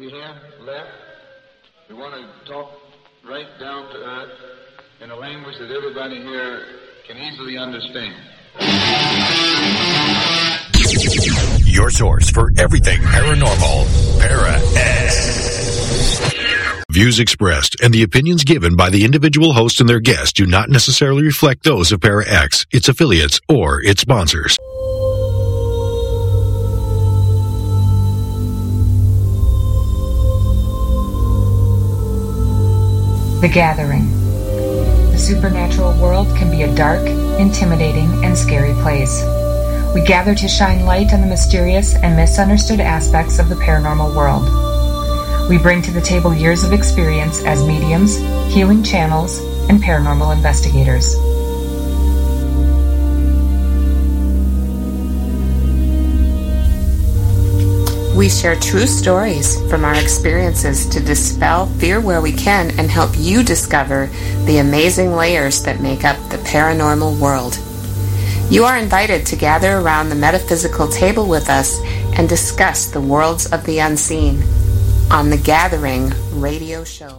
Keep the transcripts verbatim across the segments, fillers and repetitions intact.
we have left, we want to talk right down to earth in a language that everybody here can easily understand. Your source for everything paranormal, Para-X. Views expressed and the opinions given by the individual host and their guests do not necessarily reflect those of Para-X, its affiliates, or its sponsors. The Gathering. The supernatural world can be a dark, intimidating, and scary place. We gather to shine light on the mysterious and misunderstood aspects of the paranormal world. We bring to the table years of experience as mediums, healing channels, and paranormal investigators. We share true stories from our experiences to dispel fear where we can and help you discover the amazing layers that make up the paranormal world. You are invited to gather around the metaphysical table with us and discuss the worlds of the unseen on The Gathering radio show.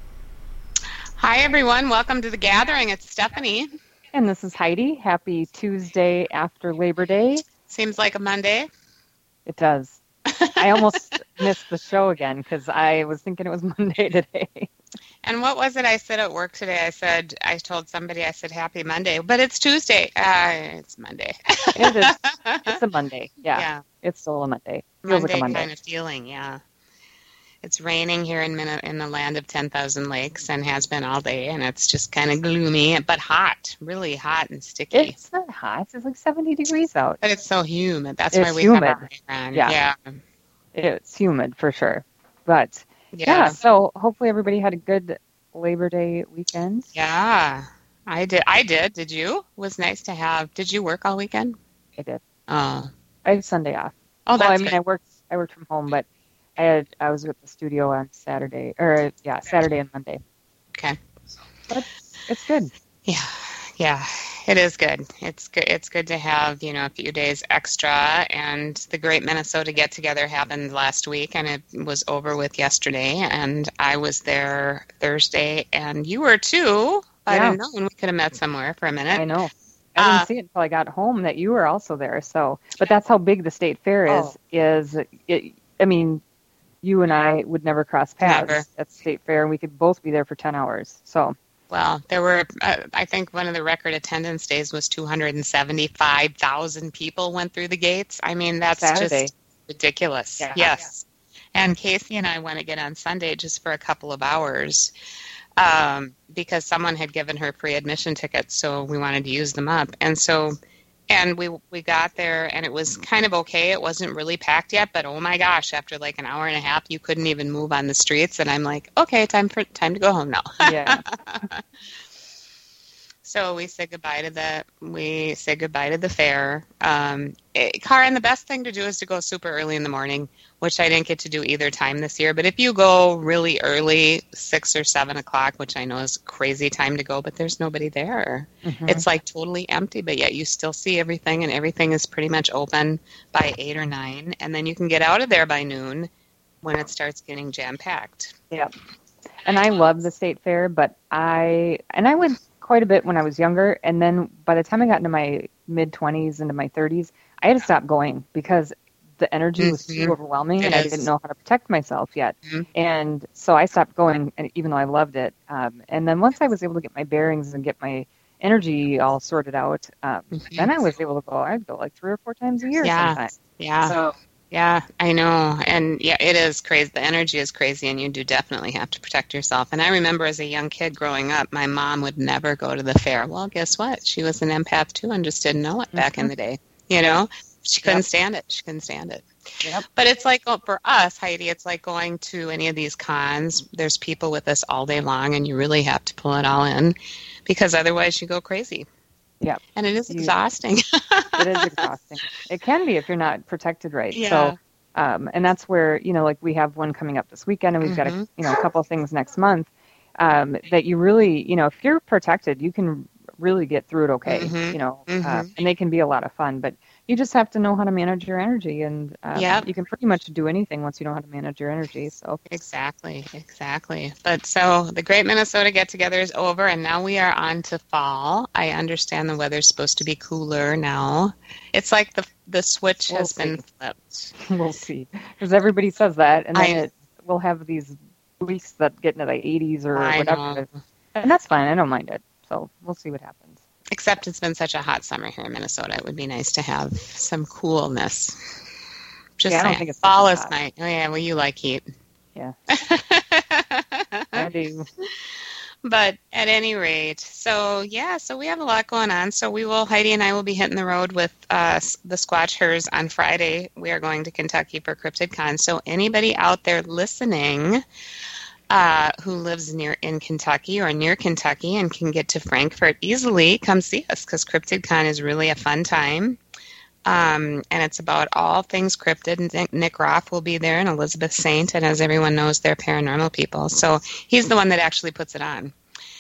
Hi, everyone. Welcome to The Gathering. It's Stephanie. And this is Heidi. Happy Tuesday after Labor Day. Seems like a Monday. It does. I almost missed the show again because I was thinking it was Monday today. And what was it I said at work today? I said, I told somebody, I said, happy Monday, but it's Tuesday. Uh, it's Monday. It is. It's a Monday. Yeah. Yeah. It's still a Monday. Feels Monday, like a Monday kind of feeling, yeah. It's raining here in Min- in the land of ten thousand lakes and has been all day, and it's just kind of gloomy, but hot, really hot and sticky. It's not hot. It's like seventy degrees out. But it's so humid. That's It's why we humid. have our hair on. Yeah. Yeah. It's humid for sure. But Yeah. yeah, so hopefully everybody had a good Labor Day weekend. Yeah. I did. I did. Did you? It was nice to have. Did you work all weekend? I did. Oh. I had Sunday off. Oh, that's well, I mean, good. I worked. I worked from home, but I had. I was at the studio on Saturday, or yeah, Saturday and Monday. Okay. But it's good. Yeah, yeah, it is good. It's good. It's good to have, you know, a few days extra. And the Great Minnesota Get Together happened last week, and it was over with yesterday. And I was there Thursday, and you were too. If I'd Yeah. have known, we could have met somewhere for a minute. I know. I didn't Uh, see it until I got home that you were also there. So, but that's how big the state fair is. Oh. Is it, I mean, you and I would never cross paths Never. at the state fair, and we could both be there for ten hours. So, Well, there were, uh, I think one of the record attendance days was two hundred seventy-five thousand people went through the gates. I mean, that's Saturday. just ridiculous. Yeah. Yes. And Casey and I went again on Sunday just for a couple of hours um, because someone had given her pre-admission tickets, so we wanted to use them up. And so, and we we got there, and it was kind of okay. It wasn't really packed yet, but oh my gosh, after like an hour and a half, you couldn't even move on the streets. And I'm like, okay, time for time to go home now. yeah. So we said goodbye to the we said goodbye to the fair. Um, it, Karen, the best thing to do is to go super early in the morning, which I didn't get to do either time this year. But if you go really early, six or seven o'clock, which I know is a crazy time to go, but there's nobody there. Mhm. It's like totally empty, but yet you still see everything, and everything is pretty much open by eight or nine, and then you can get out of there by noon when it starts getting jam packed. Yeah. And I love the state fair, but I and I went quite a bit when I was younger, and then by the time I got into my mid twenties, into my thirties, I had to stop going because the energy was Mhm. too overwhelming, It and I is. didn't know how to protect myself yet. Mhm. And so I stopped going, and even though I loved it. Um, and then once I was able to get my bearings and get my energy all sorted out, um, Mhm. then I was able to go. I'd go like three or four times a year Yeah. sometimes. Yeah. So Yeah, I know. And yeah, it is crazy. The energy is crazy, and you do definitely have to protect yourself. And I remember as a young kid growing up, my mom would never go to the fair. Well, guess what? She was an empath too and just didn't know it back in the day. You know, she couldn't Yep. stand it. She couldn't stand it. Yep. But it's like, oh, for us, Heidi, it's like going to any of these cons. There's people with us all day long, and you really have to pull it all in because otherwise you go crazy. Yeah. And it is You- exhausting. it is exhausting. It can be if you're not protected right. Yeah. So, um, and that's where, you know, like we have one coming up this weekend, and we've got a, Mhm. you know, a couple of things next month um, that you really, you know, if you're protected, you can really get through it okay, Mhm. you know, uh, Mhm. and they can be a lot of fun. But You just have to know how to manage your energy, and um, Yep. you can pretty much do anything once you know how to manage your energy. So Exactly, exactly. But so the Great Minnesota Get Together is over, and now we are on to fall. I understand the weather's supposed to be cooler now. It's like the the switch We'll has see. been flipped. we'll see, because everybody says that, and then I- it, we'll have these weeks that get into the eighties or I whatever, know. and that's fine. I don't mind it. So we'll see what happens. Except it's been such a hot summer here in Minnesota. It would be nice to have some coolness. Just Yeah, I don't saying. think it's Fall that is hot. nice. Oh yeah, well you like heat. Yeah, I do. But at any rate, so yeah, so we have a lot going on. So we will, Heidi and I will be hitting the road with uh, s- the Squatch Hers on Friday. We are going to Kentucky for CryptidCon. So anybody out there listening uh, who lives near in Kentucky or near Kentucky and can get to Frankfurt easily, come see us, because CryptidCon is really a fun time. Um, and it's about all things cryptid. And Nick- Nick Roth will be there, and Elizabeth Saint, and as everyone knows, they're paranormal people. So he's the one that actually puts it on.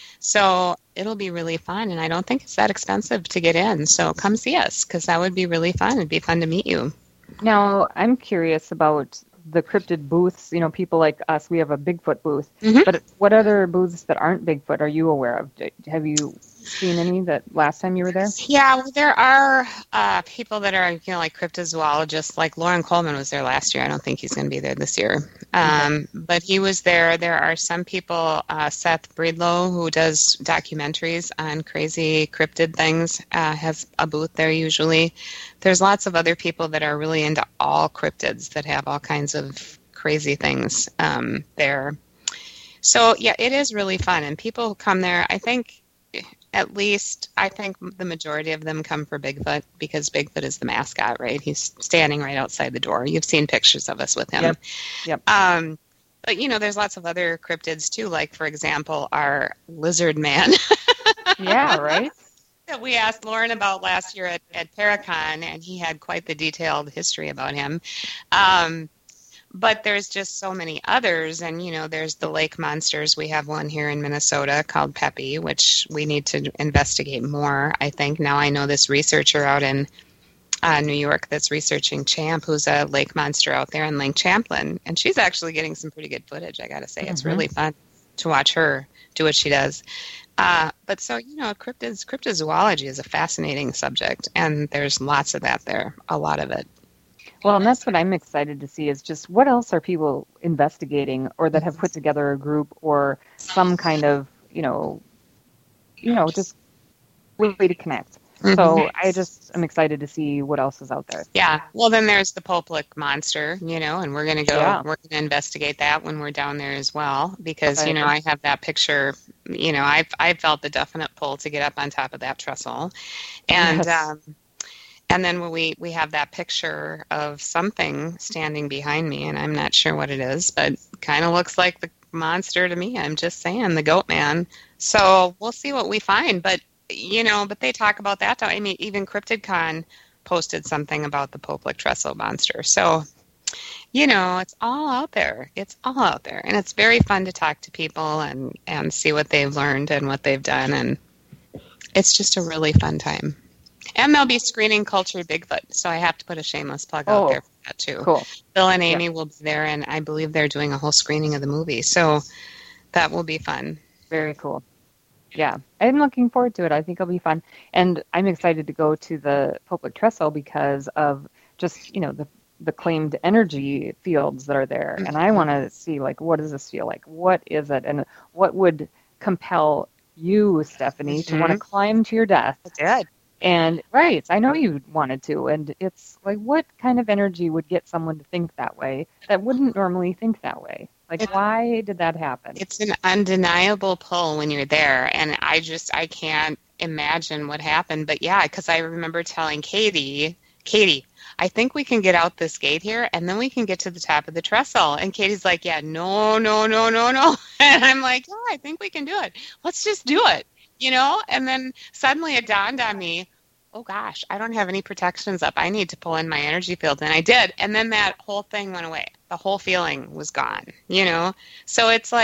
So it'll be really fun, and I don't think it's that expensive to get in. So come see us, because that would be really fun. It'd be fun to meet you. Now, I'm curious about the cryptid booths. You know, people like us, we have a Bigfoot booth. Mhm. But what other booths that aren't Bigfoot are you aware of? D- Have you seen any that last time you were there? Yeah, well, there are uh, people that are, you know, like cryptozoologists. Like Lauren Coleman was there last year. I don't think he's going to be there this year. Um, but he was there. There are some people, uh, Seth Breedlow, who does documentaries on crazy cryptid things, uh, has a booth there usually. There's lots of other people that are really into all cryptids that have all kinds of crazy things um, there. So, yeah, it is really fun. And people come there, I think, at least, I think the majority of them come for Bigfoot, because Bigfoot is the mascot, right? He's standing right outside the door. You've seen pictures of us with him. Yep. Yep. Um, but, you know, there's lots of other cryptids, too, like, for example, our lizard man Yeah, right? that we asked Lauren about last year at, at Paracon, and he had quite the detailed history about him. Um, but there's just so many others, and, you know, there's the lake monsters. We have one here in Minnesota called Peppy, which we need to investigate more, I think. Now I know this researcher out in uh, New York that's researching Champ, who's a lake monster out there in Lake Champlain, and she's actually getting some pretty good footage, I got to say. It's Mhm. really fun to watch her do what she does. Uh, but so, you know, cryptids, cryptozoology is a fascinating subject, and there's lots of that there, a lot of it. Well, and that's what I'm excited to see is just what else are people investigating, or that have put together a group or some kind of, you know, you know, just way to connect. So I just am excited to see what else is out there. Yeah. Well, then there's the Poplick monster, you know, and we're going to go, Yeah. we're going to investigate that when we're down there as well, because, Okay. you know, I have that picture, you know, I've, I felt the definite pull to get up on top of that trestle. And, Yes. um, and then when we, we have that picture of something standing behind me, and I'm not sure what it is, but kind of looks like the monster to me. I'm just saying, the goat man. So we'll see what we find. But, you know, but they talk about that. I mean, even CryptidCon posted something about the Poplick trestle monster. So, you know, it's all out there. It's all out there. And it's very fun to talk to people and, and see what they've learned and what they've done. And it's just a really fun time. And they'll be screening Cultured Bigfoot, so I have to put a shameless plug out Oh, there for that, too. Cool. Bill and Amy will be there, and I believe they're doing a whole screening of the movie, so that will be fun. Very cool. Yeah, I'm looking forward to it. I think it'll be fun. And I'm excited to go to the Poplick Trestle because of just, you know, the the claimed energy fields that are there. And I want to see, like, what does this feel like? What is it? And what would compel you, Stephanie, to want to climb to your death? Good. And, right, I know you wanted to. And it's like, what kind of energy would get someone to think that way that wouldn't normally think that way? Like, It- why did that happen? It's an undeniable pull when you're there, and I just, I can't imagine what happened. But yeah, because I remember telling Katie, Katie, I think we can get out this gate here, and then we can get to the top of the trestle. And Katie's like, yeah, no, no, no, no, no. And I'm like, yeah, I think we can do it. Let's just do it, you know? And then suddenly it dawned on me, oh gosh, I don't have any protections up. I need to pull in my energy field. And I did. And then that whole thing went away. The whole feeling was gone, you know? So it's like,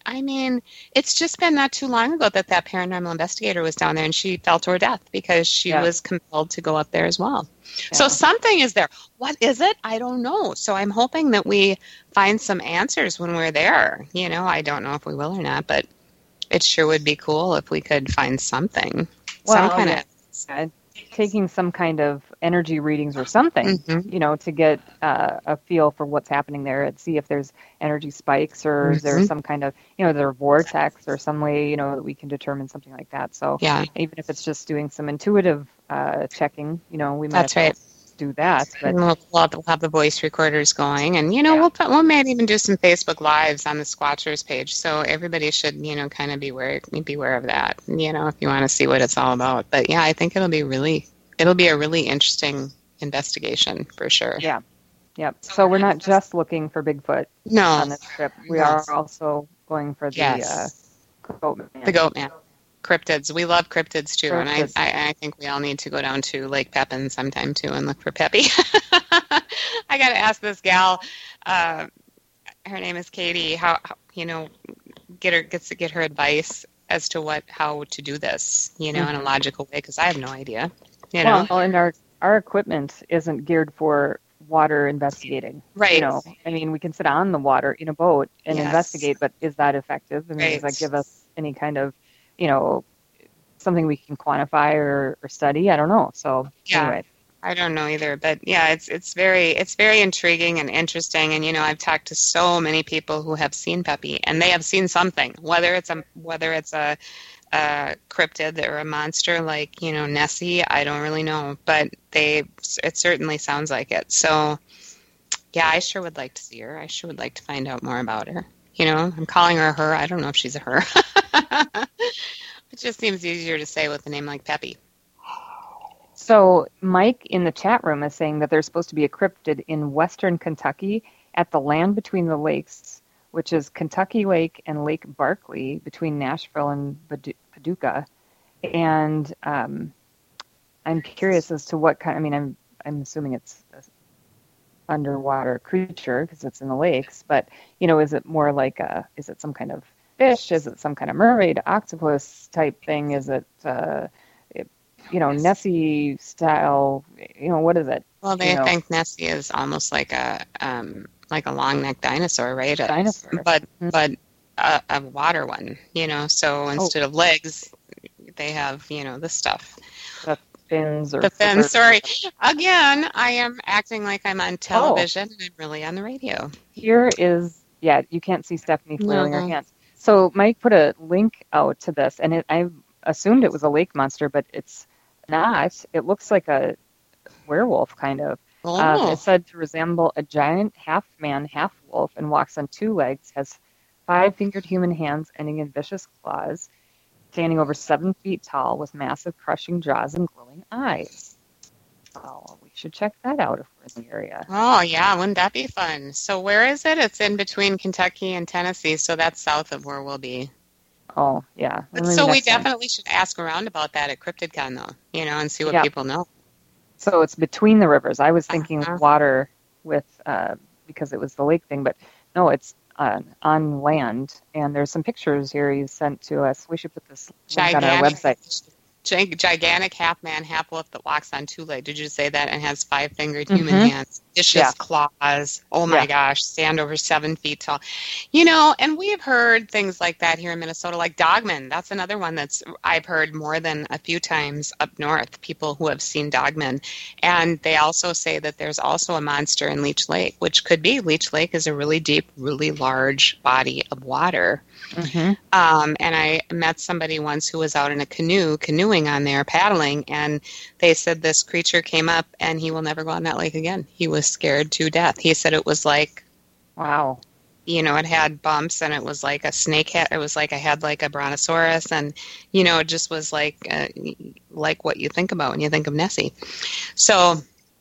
I mean, it's just been not too long ago that that paranormal investigator was down there and she fell to her death because she Yeah. was compelled to go up there as well. Yeah. So something is there. What is it? I don't know. So I'm hoping that we find some answers when we're there. You know, I don't know if we will or not, but it sure would be cool if we could find something. Well, some kind yeah. of Uh, taking some kind of energy readings or something, Mhm. you know, to get uh, a feel for what's happening there and see if there's energy spikes or is there Mhm. some kind of, you know, there vortex or some way, you know, that we can determine something like that. So Yeah. even if it's just doing some intuitive uh, checking, you know, we might That's have right. to do that. But And we'll, we'll, have, we'll have the voice recorders going, and you know, Yeah. we'll put, we'll maybe even do some Facebook Lives on the Squatchers page, so everybody should, you know, kind of be aware, beware of that. You know, if you want to see what it's all about. But yeah, I think it'll be really, it'll be a really interesting investigation for sure. yeah, yep. So we're not just looking for Bigfoot No, on this trip. We No. are also going for the Yes. uh, goat man. the goat man, cryptids. We love cryptids too, and I, Cryptids. I, I think we all need to go down to Lake Pepin sometime too and look for Peppy. I got to ask this gal. Uh, her name is Katie. How, how you know, get her gets to get her advice as to what how to do this, you know, in a logical way, because I have no idea. You know, Well, and our our equipment isn't geared for water investigating. right? You know, I mean, we can sit on the water in a boat and Yes. investigate, but is that effective? I mean, does Right. that give us any kind of, you know, something we can quantify or, or study? I don't know. So Yeah. anyway, I don't know either, but yeah, it's it's very it's very intriguing and interesting. And you know, I've talked to so many people who have seen Peppy, and they have seen something, whether it's a whether it's a, a cryptid or a monster like you know Nessie. I don't really know, but they it certainly sounds like it. So yeah, I sure would like to see her. I sure would like to find out more about her. You know, I'm calling her her. I don't know if she's a her. It just seems easier to say with a name like Peppy. so Mike in the chat room is saying that there's supposed to be a cryptid in western Kentucky at the land between the lakes, which is Kentucky Lake and Lake Barkley between Nashville and Padu- Paducah. And um, I'm curious as to what kind. I mean, I'm I'm assuming it's an underwater creature because it's in the lakes. But you know, is it more like a? Is it some kind of fish? Is it some kind of mermaid, octopus type thing? Is it, uh, it you know, Nessie style? You know, what is it? Well, they You know. think Nessie is almost like a um, like a long necked dinosaur, right? A- Dinosaur. but Mhm. but a, a water one, you know. So instead of legs, they have you know the stuff. The fins or The fins. flippers? Sorry, again, I am acting like I'm on television and I'm really on the radio. Here is, yeah, you can't see Stephanie flailing her No. hands. So Mike put a link out to this, and it, I assumed it was a lake monster, but it's not. It looks like a werewolf, kind of. Oh, Um, it's said to resemble a giant half-man, half-wolf, and walks on two legs, has five-fingered human hands ending in vicious claws, standing over seven feet tall with massive crushing jaws and glowing eyes. Oh, we should check that out if we're in the area. oh yeah, wouldn't that be fun? So where is it? It's in between Kentucky and Tennessee, so that's south of where we'll be. Oh, yeah. But Maybe so we next time. definitely should ask around about that at CryptidCon, though, you know, and see what Yeah. people know. So it's between the rivers. I was thinking Uh-huh. water with uh, because it was the lake thing, but no, it's uh, on land. And there's some pictures here you sent to us. We should put this link on our website. Gig- gigantic half man, half wolf that walks on two legs. Did you say that? And has five fingered human Mhm. hands, vicious Yeah. claws. Oh my Yeah. gosh, stand over seven feet tall. You know, and we've heard things like that here in Minnesota, like Dogman. That's another one that's I've heard more than a few times up north. People who have seen Dogman, and they also say that there's also a monster in Leech Lake, which could be Leech Lake is a really deep, really large body of water. Mm-hmm. Um, and I met somebody once who was out in a canoe, canoeing on there, paddling, and they said this creature came up and he will never go on that lake again. He was scared to death. He said it was like, Wow. you know, it had bumps and it was like a snake head. It was like I had like a brontosaurus, and, you know, it just was like, uh, like what you think about when you think of Nessie. So,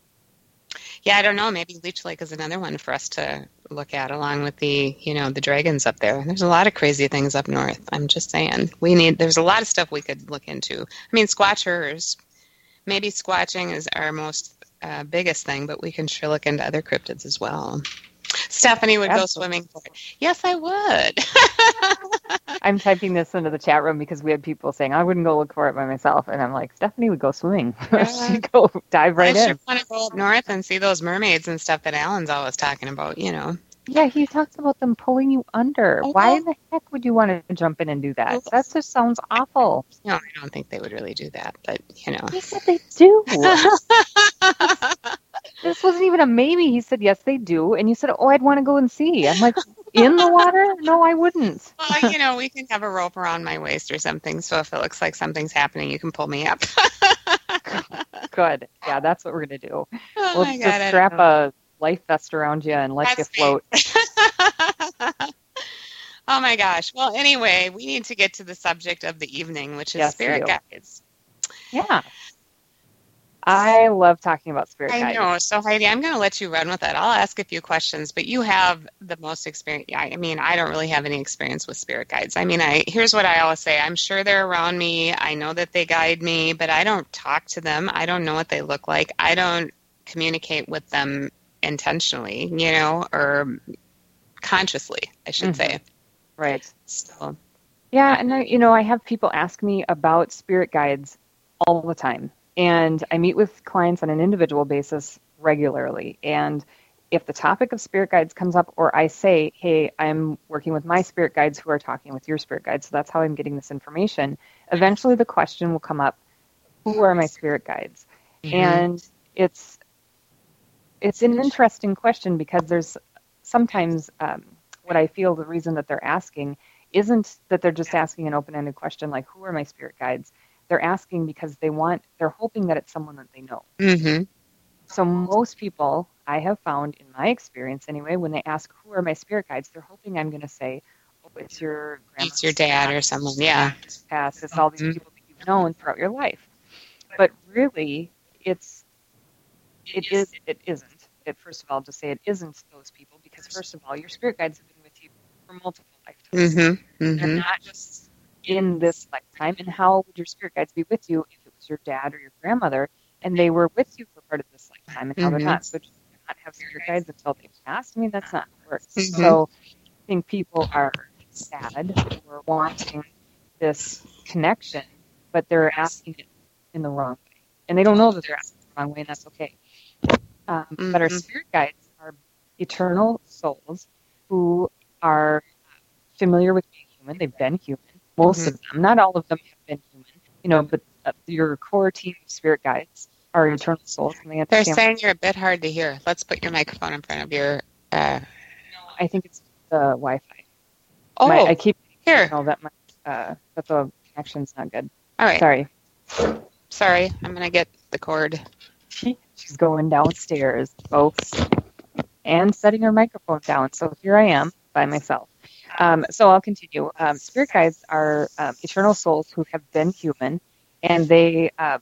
yeah, I don't know. Maybe Leech Lake is another one for us to look at, along with the, you know, the dragons up there. There's a lot of crazy things up north. I'm just saying. We need, there's a lot of stuff we could look into. I mean, squatchers, maybe squatching is our most uh, biggest thing, but we can sure look into other cryptids as well. Stephanie would Absolutely. go swimming for it. Yes, I would. I'm typing this into the chat room because we had people saying I wouldn't go look for it by myself, and I'm like, Stephanie would go swimming. Yeah. She'd go dive right I in. sure want to go up north and see those mermaids and stuff that Alan's always talking about, you know. Yeah, he talks about them pulling you under. Oh, Why well. in the heck would you want to jump in and do that? Well, That just sounds awful. No, I don't think they would really do that, but, you know. He said they do. This wasn't even a maybe. He said, yes, they do. And you said, oh, I'd want to go and see. I'm like, in the water? No, I wouldn't. Well, you know, we can have a rope around my waist or something, so if it looks like something's happening, you can pull me up. Good. Yeah, that's what we're going to do. Oh, We'll my just God, I strap don't know. a life vest around you and let That's you float. Oh, my gosh. Well, anyway, we need to get to the subject of the evening, which is Yes, we spirit do. guides. Yeah. I love talking about spirit I guides. know. So, Heidi, I'm going to let you run with it. I'll ask a few questions, but you have the most experience. I mean, I don't really have any experience with spirit guides. I mean, I here's what I always say. I'm sure they're around me. I know that they guide me, but I don't talk to them. I don't know what they look like. I don't communicate with them intentionally, you know, or consciously, I should Mhm. say. Right. So, Yeah, and I, you know, I have people ask me about spirit guides all the time, and I meet with clients on an individual basis regularly. And if the topic of spirit guides comes up, or I say, "Hey, I'm working with my spirit guides who are talking with your spirit guides," so that's how I'm getting this information. Eventually, the question will come up: "Who are my spirit guides?" mm-hmm. And it's it's an interesting question because there's sometimes um, what I feel the reason that they're asking isn't that they're just asking an open-ended question like, who are my spirit guides? They're asking because they want, they're hoping that it's someone that they know. Mm-hmm. So most people, I have found in my experience anyway, when they ask, who are my spirit guides, they're hoping I'm going to say, oh, it's your grandma. It's your dad or someone, yeah. Past, it's all these Mhm. people that you've known throughout your life. But really, it's, it is, it isn't. It, first of all, to say it isn't those people, because first of all, your spirit guides have been with you for multiple lifetimes. Mm-hmm. They're Mm-hmm. not just in this lifetime. And how would your spirit guides be with you if it was your dad or your grandmother and they were with you for part of this lifetime, and how Mhm. they're not? So just not have spirit guides until they passed? I mean, that's not how it works. Mhm. So I think people are sad or wanting this connection, but they're asking it in the wrong way. And they don't know that they're asking it the wrong way, and that's okay. Um, But our Mhm. spirit guides are eternal souls who are familiar with being human. They've been human. Most of them, not all of them have been human, you know, but uh, your core team of spirit guides are eternal souls. And they They're understand. saying you're a bit hard to hear. Let's put your microphone in front of your. Uh... I think it's the Wi-Fi. Oh, My, I keep here. know that my uh, that the connection's not good. All right. Sorry. Sorry, I'm gonna get the cord. She's going downstairs, folks, and setting her microphone down. So here I am by myself. Um, so I'll continue. Um, spirit guides are um, eternal souls who have been human, and they um,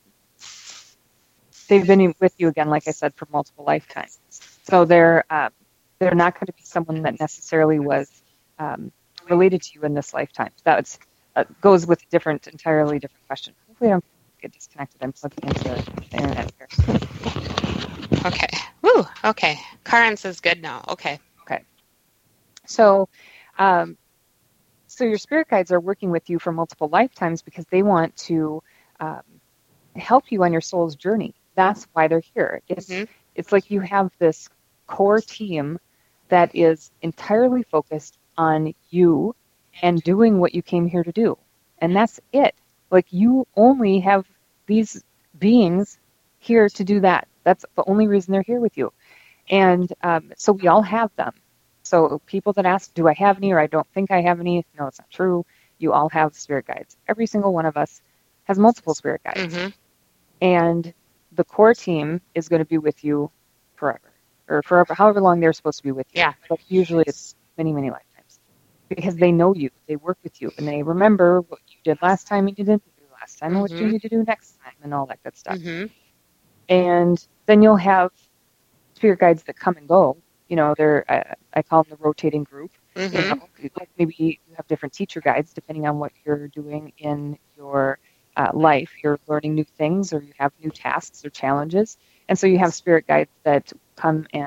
they've been with you again, like I said, for multiple lifetimes. So they're uh, they're not going to be someone that necessarily was um, related to you in this lifetime. That uh, goes with a different, entirely different question. Hopefully, I don't get disconnected. I'm plugging into the internet here. Okay. Woo. Okay. Currents is good now. Okay. So, um, so your spirit guides are working with you for multiple lifetimes because they want to um, help you on your soul's journey. That's why they're here. It's Mhm. it's like you have this core team that is entirely focused on you and doing what you came here to do, and that's it. Like you only have these beings here to do that. That's the only reason they're here with you, and um, so we all have them. So people that ask, do I have any or I don't think I have any? No, it's not true. You all have spirit guides. Every single one of us has multiple spirit guides. Mm-hmm. And the core team is going to be with you forever. Or forever, however long they're supposed to be with you. Yeah. But usually it's many, many lifetimes. Because they know you. They work with you. And they remember what you did last time and you didn't do last time and what you Mhm. need to do next time and all that good stuff. Mm-hmm. And then you'll have spirit guides that come and go. You know, they're, I, I call them the rotating group. You Mm-hmm. know, like maybe you have different teacher guides depending on what you're doing in your uh, life. You're learning new things or you have new tasks or challenges. And so you have spirit guides that come and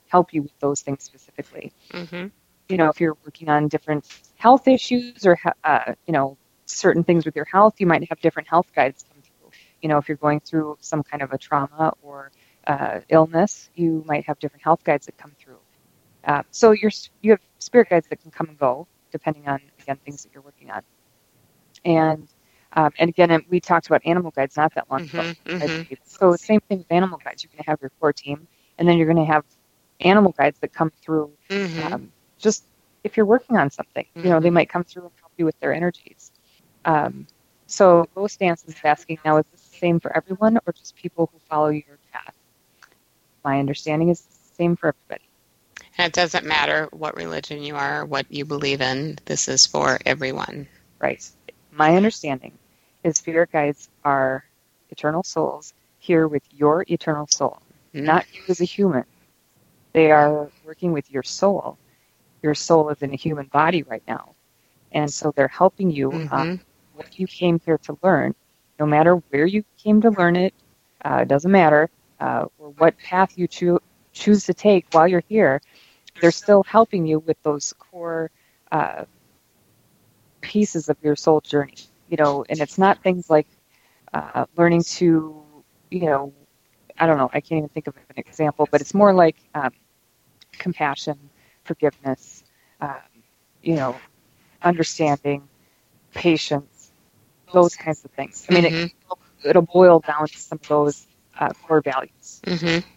help you with those things specifically. Mm-hmm. You know, if you're working on different health issues or, uh, you know, certain things with your health, you might have different health guides come through. You know, if you're going through some kind of a trauma or uh, illness, you might have different health guides that come through. Uh, so you're, you have spirit guides that can come and go, depending on, again, things that you're working on. And um, and again, we talked about animal guides not that long ago. Mm-hmm, mm-hmm. So the same thing with animal guides. You're going to have your core team, and then you're going to have animal guides that come through. Mm-hmm. Um, just if you're working on something, you know, they might come through and help you with their energies. Um, so Ghost Dance is asking now, is this the same for everyone or just people who follow your path? My understanding is it's the same for everybody. And it doesn't matter what religion you are, what you believe in. This is for everyone. Right. My understanding is spirit guides are eternal souls here with your eternal soul, mm-hmm. not you as a human. They are working with your soul. Your soul is in a human body right now. And so they're helping you mm-hmm. um, what you came here to learn. No matter where you came to learn it, uh, it doesn't matter, uh, or what path you cho- choose to take while you're here, they're still helping you with those core uh, pieces of your soul journey. You know, and it's not things like uh, learning to, you know, I don't know, I can't even think of an example, but it's more like um, compassion, forgiveness, um, you know, understanding, patience, those kinds of things. I mean, mm-hmm. it, it'll boil down to some of those uh, core values. Mm-hmm.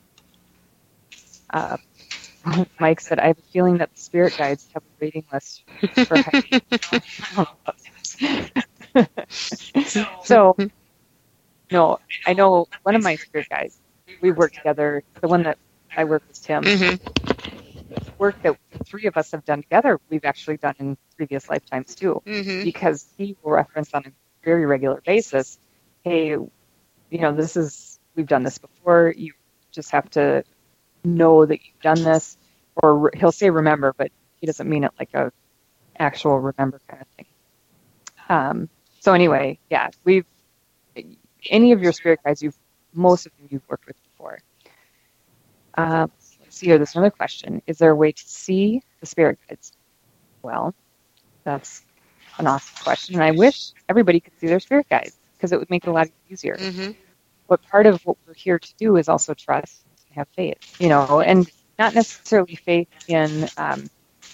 Uh, Mike said, I have a feeling that the spirit guides have a waiting list for hiking. So, no, I know one of my spirit guides, we work together, the one that I work with, Tim, mm-hmm. work that the three of us have done together, we've actually done in previous lifetimes too, mm-hmm. because he will reference on a very regular basis, hey, you know, this is, we've done this before, you just have to know that you've done this, or he'll say remember, but he doesn't mean it like a actual remember kind of thing. Um, so anyway, yeah, we've, any of your spirit guides, you've, most of them you've worked with before. Uh, let's see here, there's another question. Is there a way to see the spirit guides? Well, that's an awesome question, and I wish everybody could see their spirit guides, because it would make it a lot easier. Mm-hmm. But part of what we're here to do is also trust and have faith, you know, and not necessarily faith in, um,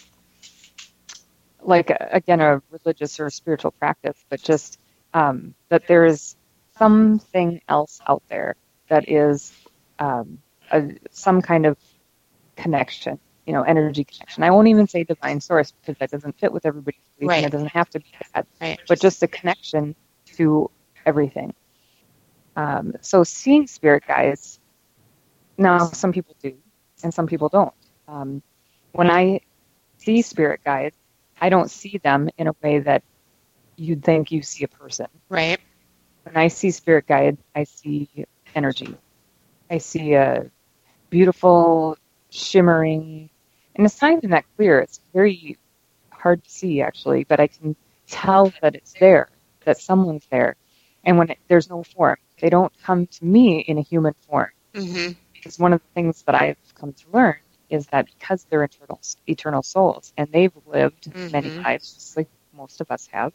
like, again, a religious or a spiritual practice, but just um, that there is something else out there that is um, a, some kind of connection, you know, energy connection. I won't even say divine source, because that doesn't fit with everybody's belief, right. and it doesn't have to be that, right. but just a connection to everything. Um, so seeing spirit guides, now some people do, and some people don't. Um, when I see spirit guides, I don't see them in a way that you'd think you see a person. Right. When I see spirit guide, I see energy. I see a beautiful, shimmering, and it's not even that clear. It's very hard to see, actually, but I can tell that it's there, that someone's there. And when it, there's no form, they don't come to me in a human form. Mm-hmm. Because one of the things that I've come to learn is that because they're eternal, eternal souls, and they've lived mm-hmm. many lives, just like most of us have,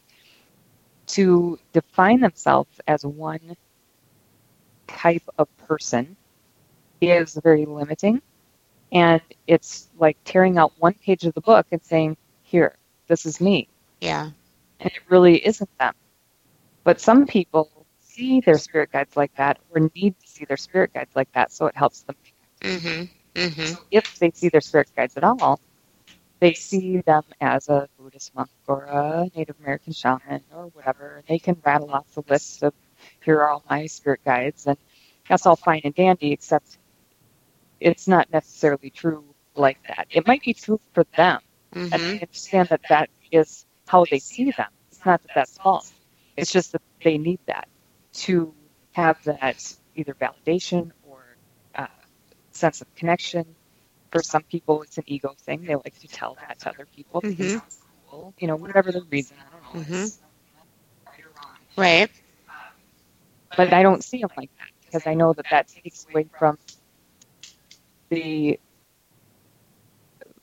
to define themselves as one type of person is very limiting. And it's like tearing out one page of the book and saying, here, this is me. Yeah. And it really isn't them. But some people see their spirit guides like that, or need to see their spirit guides like that, so it helps them connect. Mm-hmm. Mm-hmm. If they see their spirit guides at all, they see them as a Buddhist monk or a Native American shaman or whatever. They can rattle off the list of, here are all my spirit guides, and that's all fine and dandy, except it's not necessarily true like that. It might be true for them, mm-hmm. and I understand that that is how they see them. It's not that that's false. It's just that they need that to have that either validation or uh, sense of connection. For some people, it's an ego thing. They like to tell that to other people. Mm-hmm. Because it's cool. You know, whatever the reason. I don't know. Mm-hmm. Right. But I don't see them like that, because I know that that takes away from the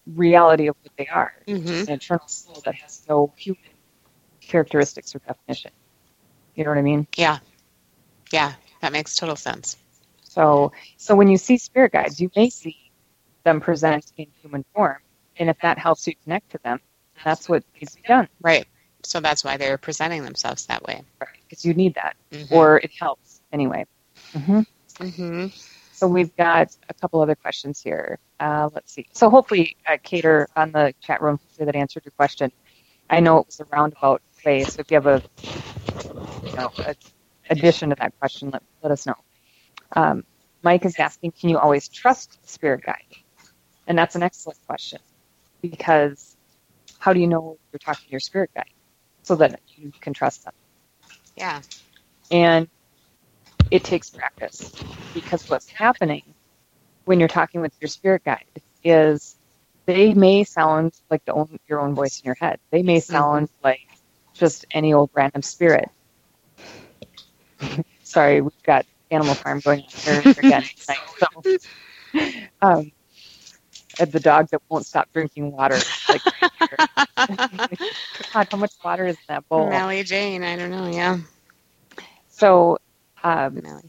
reality of what they are. Mm-hmm. It's an eternal soul that has no human characteristics or definition. You know what I mean? Yeah. Yeah, that makes total sense. So, so when you see spirit guides, you may see them present in human form, and if that helps you connect to them, that's what needs to be done. Right. So that's why they're presenting themselves that way. Right. Because you need that, Mm-hmm. or it helps anyway. Mm-hmm. Mm-hmm. So we've got a couple other questions here. Uh, let's see. So hopefully, uh, Cater on the chat room, hopefully that answered your question. I know it was a roundabout way, so if you have a, you know, a addition to that question, let, let us know. Um, Mike is asking, can you always trust the spirit guide? And that's an excellent question, because how do you know you're talking to your spirit guide so that you can trust them? Yeah. And it takes practice, because what's happening when you're talking with your spirit guide is they may sound like the own, your own voice in your head. They may sound mm-hmm. like just any old random spirit. Sorry, we've got Animal Farm going on here again tonight. So, um, the dog that won't stop drinking water. Like, God, how much water is in that bowl? Melly Jane, I don't know, yeah. So, um, Melly.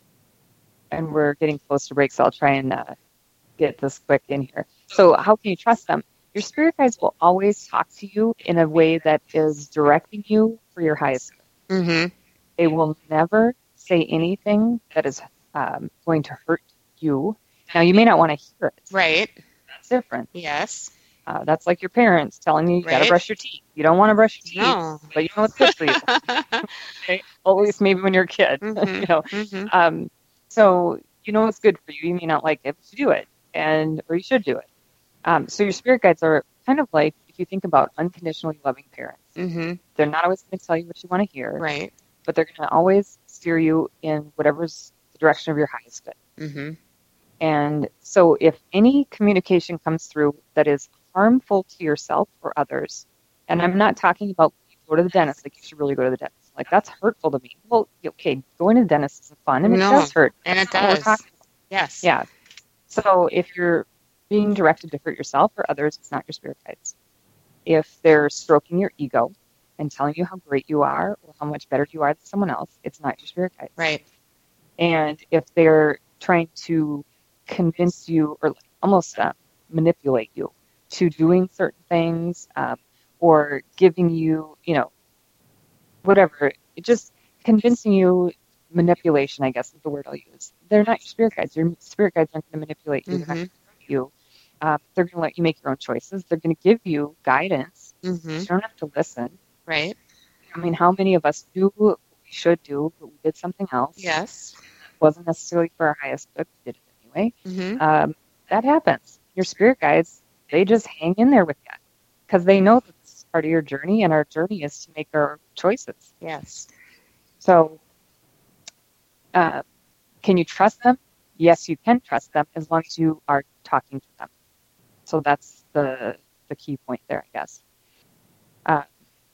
And we're getting close to break, so I'll try and uh, get this quick in here. So how can you trust them? Your spirit guides will always talk to you in a way that is directing you for your highest good. Mm-hmm. They will never say anything that is um, going to hurt you. Now, you may not want to hear it. Right. That's different. Yes. Uh, that's like your parents telling you you right. got to brush your teeth. You don't want to brush your teeth, no. but you know what's good for you. Okay? Well, at least maybe when you're a kid. Mm-hmm. you know. Mm-hmm. Um, so you know what's good for you. You may not like it, but you do it, and or you should do it. Um, so your spirit guides are kind of like, if you think about unconditionally loving parents. Mm-hmm. They're not always going to tell you what you want to hear, right? But they're going to always steer you in whatever's the direction of your highest good. Mm-hmm. And so if any communication comes through that is harmful to yourself or others, and I'm not talking about you go to the dentist, like you should really go to the dentist. Like, that's hurtful to me. Well, okay, going to the dentist isn't fun, and no. it does hurt. And it That's does. Yes. Yeah. So if you're being directed to hurt yourself or others, it's not your spirit guides. If they're stroking your ego and telling you how great you are or how much better you are than someone else, it's not your spirit guides. Right. And if they're trying to convince you or almost uh, manipulate you to doing certain things, um, or giving you, you know, whatever, it just convincing you, manipulation, I guess is the word I'll use. They're not your spirit guides. Your spirit guides aren't going to manipulate you. Mm-hmm. They're not going to hurt you. Uh, they're going to let you make your own choices. They're going to give you guidance. Mm-hmm. You don't have to listen. Right. I mean, how many of us do what we should do, but we did something else? Yes. It wasn't necessarily for our highest good. We did it anyway. Mm-hmm. Um, that happens. Your spirit guides, they just hang in there with you because they know that this is part of your journey, and our journey is to make our choices. Yes. So, uh, can you trust them? Yes, you can trust them as long as you are talking to them. So that's the the key point there, I guess. Uh,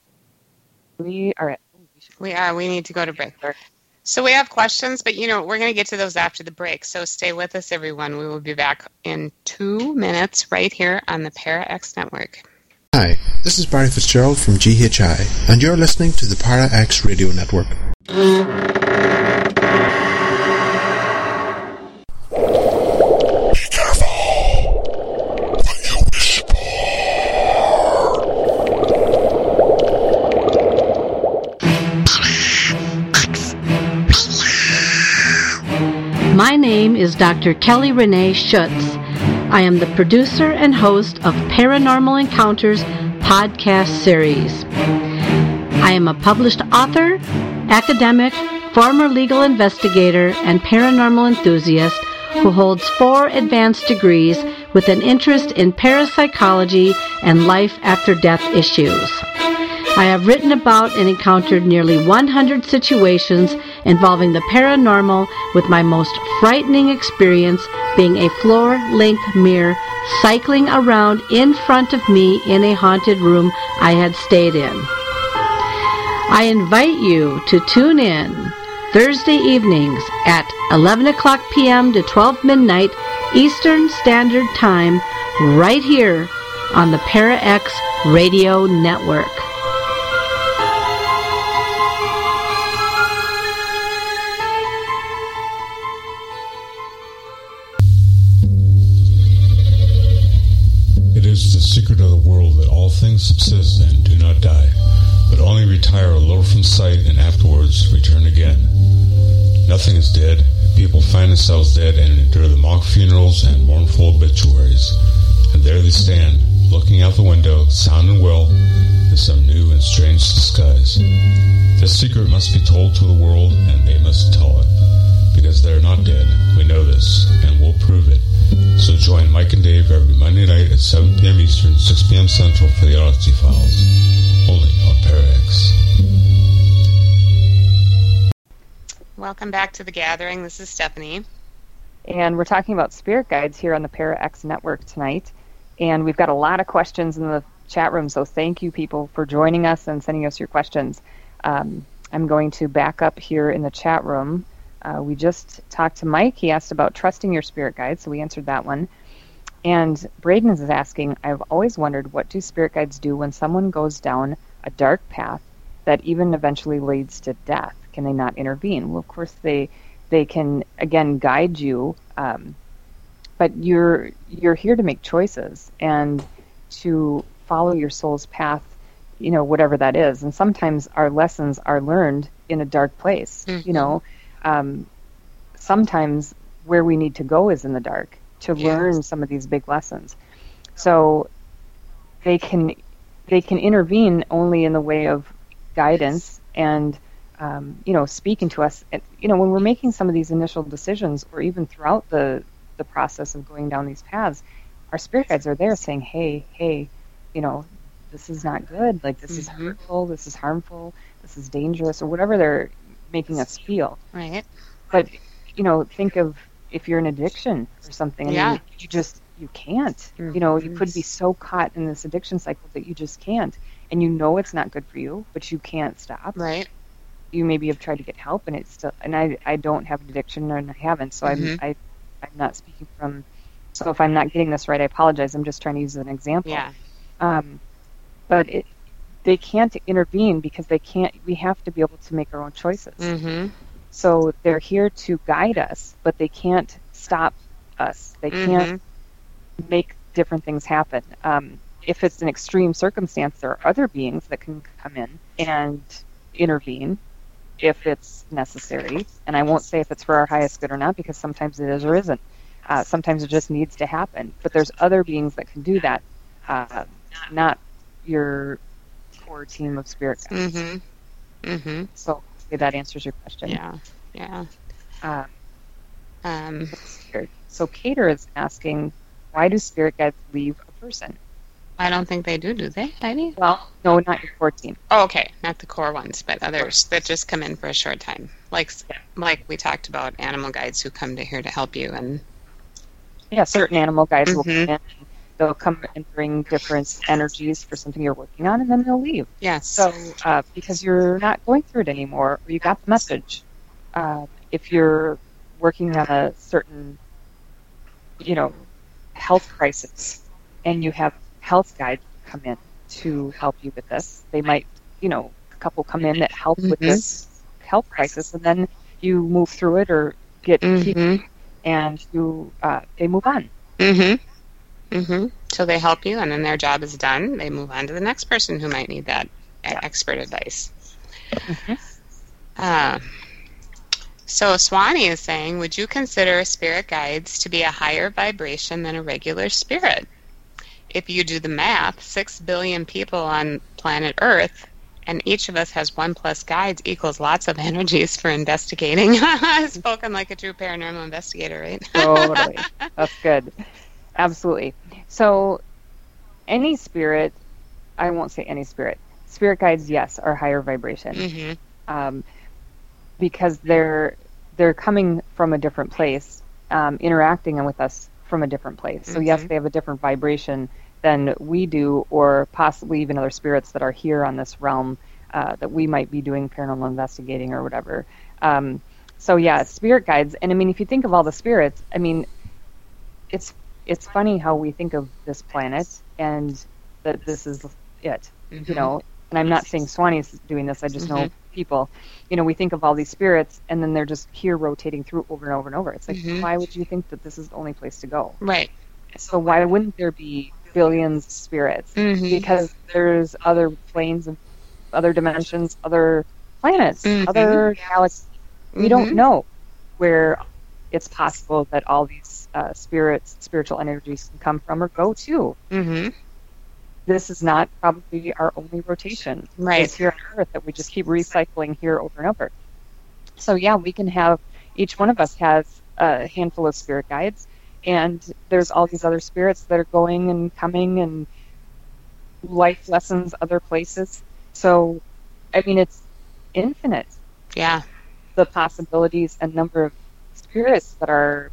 we are at... Oh, we, should we are. We need to go to break. So we have questions, but, you know, we're going to get to those after the break. So stay with us, everyone. We will be back in two minutes right here on the Para-X Network. Hi, this is Barry Fitzgerald from G H I, and you're listening to the Para-X Radio Network. My name is Doctor Kelly Renee Schutz. I am the producer and host of Paranormal Encounters podcast series. I am a published author, academic, former legal investigator, and paranormal enthusiast who holds four advanced degrees with an interest in parapsychology and life after death issues. I have written about and encountered nearly one hundred situations involving the paranormal, with my most frightening experience being a floor-length mirror cycling around in front of me in a haunted room I had stayed in. I invite you to tune in Thursday evenings at eleven o'clock p.m. to twelve midnight Eastern Standard Time right here on the Para X Radio Network. It is the secret of the world that all things subsist and do not die, but only retire a little from sight and afterwards return again. Nothing is dead. People find themselves dead and endure the mock funerals and mournful obituaries. And there they stand, looking out the window, sound and well, in some new and strange disguise. This secret must be told to the world, and they must tell it. Because they're not dead. We know this, and we'll prove it. So join Mike and Dave every Monday night at seven p.m. Eastern, six p.m. Central for the Odyssey Files. Only on Parax. Welcome back to The Gathering. This is Stephanie. And we're talking about spirit guides here on the Parax Network tonight. And we've got a lot of questions in the chat room, so thank you, people, for joining us and sending us your questions. Um, I'm going to back up here in the chat room. Uh, we just talked to Mike. He asked about trusting your spirit guides, so we answered that one. And Braden is asking, I've always wondered, what do spirit guides do when someone goes down a dark path that even eventually leads to death? Can they not intervene? Well, of course, they they can, again, guide you, um, but you're you're here to make choices and to follow your soul's path, you know, whatever that is. And sometimes our lessons are learned in a dark place, mm-hmm. you know. Um, sometimes where we need to go is in the dark to yes. learn some of these big lessons. So they can they can intervene only in the way of guidance and um, you know, speaking to us. You know, when we're making some of these initial decisions, or even throughout the the process of going down these paths, our spirit guides are there saying, "Hey, hey, you know, this is not good. Like this mm-hmm. is hurtful. This is harmful. This is dangerous," or whatever they're making us feel. Right. But, you know, think of if you're in addiction or something. I yeah. mean, you just, you can't. Mm-hmm. You know, you could be so caught in this addiction cycle that you just can't. And you know it's not good for you, but you can't stop. Right. You maybe have tried to get help, and it's still, and I, I don't have an addiction, and I haven't, so mm-hmm. I'm, I, I'm not speaking from, so if I'm not getting this right, I apologize. I'm just trying to use an example. Yeah. Um, but it, they can't intervene because they can't. We have to be able to make our own choices. Mm-hmm. So they're here to guide us, but they can't stop us. They mm-hmm. can't make different things happen. Um, if it's an extreme circumstance, there are other beings that can come in and intervene if it's necessary. And I won't say if it's for our highest good or not, because sometimes it is or isn't. Uh, sometimes it just needs to happen. But there's other beings that can do that, uh, not your core team of spirit guides. Mm-hmm. Mm-hmm. So hopefully that answers your question. Yeah, yeah. Uh, um, so Cater is asking, why do spirit guides leave a person? I don't think they do, do they, Heidi? Well, no, not your core team. Oh, okay, not the core ones, but others that just come in for a short time. Like, yeah. like we talked about animal guides who come to here to help you. and Yeah, certain animal guides mm-hmm. will come in. They'll come and bring different energies for something you're working on, and then they'll leave. Yes. So, uh, because you're not going through it anymore, or you got the message. Uh, if you're working on a certain, you know, health crisis, and you have health guides come in to help you with this, they might, you know, a couple come in that help mm-hmm. with this health crisis, and then you move through it or get mm-hmm. healed, and you uh, they move on. Mm-hmm. Mm-hmm. So they help you, and then their job is done. They move on to the next person who might need that yeah. expert advice. Mm-hmm. Uh, so Swanee is saying, would you consider spirit guides to be a higher vibration than a regular spirit? If you do the math, six billion people on planet Earth, and each of us has one plus guides equals lots of energies for investigating. Spoken like a true paranormal investigator, right? Totally. That's good. Absolutely. So any spirit, I won't say any spirit, spirit guides, yes, are higher vibration. Mm-hmm. Um, because they're they're coming from a different place, um, interacting with us from a different place. So mm-hmm. yes, they have a different vibration than we do, or possibly even other spirits that are here on this realm uh, that we might be doing paranormal investigating or whatever. Um, so yeah, spirit guides. And I mean, if you think of all the spirits, I mean, it's it's funny how we think of this planet and that this is it, mm-hmm. you know. And I'm not saying Swani's doing this. I just mm-hmm. know people. You know, we think of all these spirits, and then they're just here rotating through over and over and over. It's like, mm-hmm. why would you think that this is the only place to go? Right. So why wouldn't there be billions of spirits? Mm-hmm. Because there's other planes of other dimensions, other planets, mm-hmm. other galaxies. We mm-hmm. don't know where it's possible that all these uh, spirits, spiritual energies can come from or go to. Mm-hmm. This is not probably our only rotation. Right. It's here on Earth that we just keep recycling here over and over. So yeah, we can have, each one of us has a handful of spirit guides, and there's all these other spirits that are going and coming and life lessons other places. So, I mean, it's infinite. Yeah. The possibilities and number of spirits that are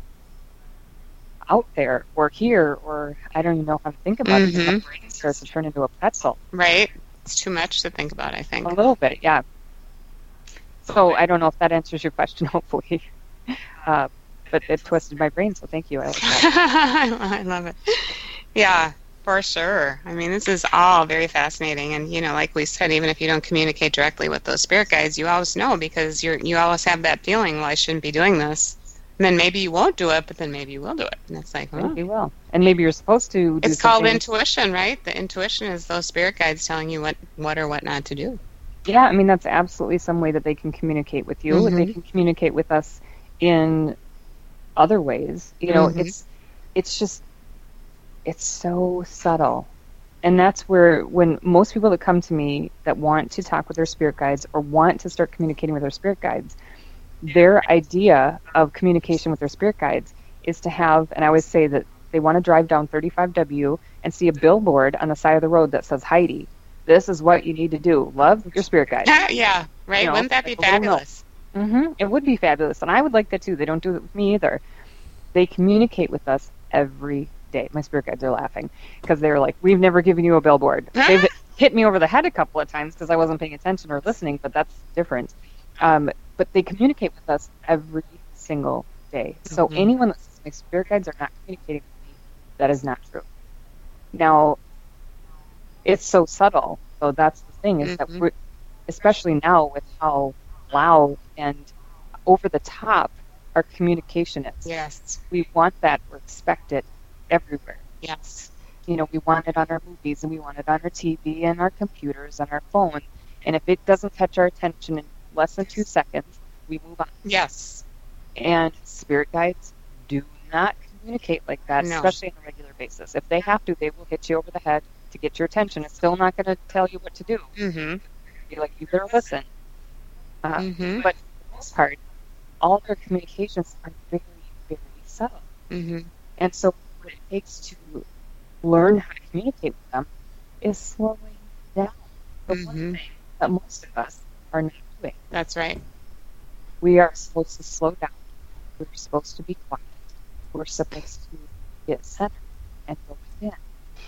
out there or here, or I don't even know how to think about mm-hmm. it. My brain starts to turn into a pretzel. Right. It's too much to think about, I think. A little bit, yeah. So I don't know if that answers your question, hopefully. Uh, but it twisted my brain, so thank you. I like that. I love it. Yeah, for sure. I mean, this is all very fascinating. And, you know, like we said, even if you don't communicate directly with those spirit guides, you always know because you're you always have that feeling, well, I shouldn't be doing this. And then maybe you won't do it, but then maybe you will do it. And it's like, well, maybe you will. And maybe you're supposed to do It's called something. intuition, right? The intuition is those spirit guides telling you what, what or what not to do. Yeah, I mean, that's absolutely some way that they can communicate with you. Mm-hmm. And they can communicate with us in other ways. You know, mm-hmm. it's it's just, it's so subtle. And that's where, when most people that come to me that want to talk with their spirit guides or want to start communicating with their spirit guides, their idea of communication with their spirit guides is to have, and I always say that they want to drive down thirty-five W and see a billboard on the side of the road that says, Heidi, this is what you need to do. Love your spirit guide. Yeah, right? You know, wouldn't that be fabulous? Mm-hmm. It would be fabulous. And I would like that too. They don't do it with me either. They communicate with us every day. My spirit guides are laughing because they're like, we've never given you a billboard. They've hit me over the head a couple of times because I wasn't paying attention or listening, but that's different. Um, but they communicate with us every single day. So mm-hmm. anyone that says my spirit guides are not communicating with me, that is not true. Now, it's so subtle. So that's the thing, is mm-hmm. that we're, especially now with how loud and over the top our communication is. Yes. We want that or expect it everywhere. Yes. You know, we want it on our movies and we want it on our T V and our computers and our phone. And if it doesn't catch our attention in less than two seconds, we move on. Yes. And spirit guides do not communicate like that, no. especially on a regular basis. If they have to, they will hit you over the head to get your attention. It's still not going to tell you what to do. Mm-hmm. Be like, you better listen. Uh, mm-hmm. But for the most part, all their communications are very, very subtle. Mm-hmm. And so what it takes to learn how to communicate with them is slowing down. The mm-hmm. one thing that most of us are not doing. That's right. We are supposed to slow down. We're supposed to be quiet. We're supposed to get centered and go within.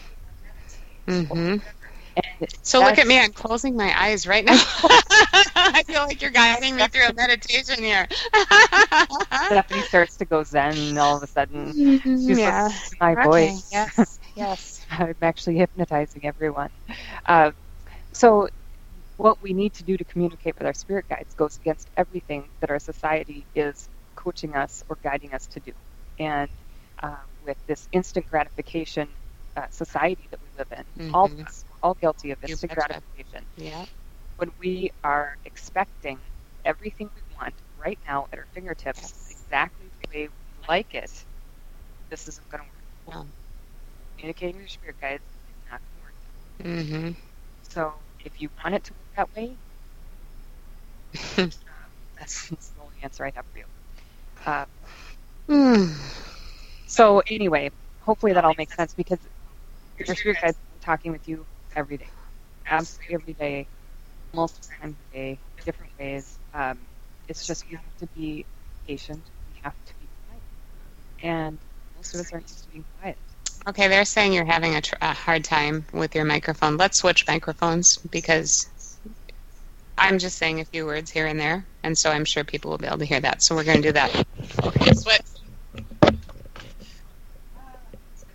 Mm-hmm. And so look at me, I'm closing my eyes right now. I feel like you're guiding me through a meditation here. Stephanie starts to go zen and all of a sudden she's yeah. listening to my okay. voice. Yes, yes. I'm actually hypnotizing everyone. Uh, so what we need to do to communicate with our spirit guides goes against everything that our society is coaching us or guiding us to do. And uh, with this instant gratification uh, society that we live in, mm-hmm. all of us, all guilty of You instant betcha. gratification. Yeah. When we are expecting everything we want right now at our fingertips, yes. exactly the way we like it, this isn't going to work. No. Communicating with your spirit guides is not going to work. Mm-hmm. So if you want it to work that way, uh, that's the only answer I have for you. Uh, mm. So anyway, hopefully that all makes sense, because your spirit guides are talking with you every day, absolutely every day, multiple times a day, different ways. Um, it's just we have to be patient. We have to be quiet, and most of us aren't used to being quiet. Okay, they're saying you're having a, tr- a hard time with your microphone. Let's switch microphones, because I'm just saying a few words here and there, and so I'm sure people will be able to hear that. So we're going to do that. Okay, switch.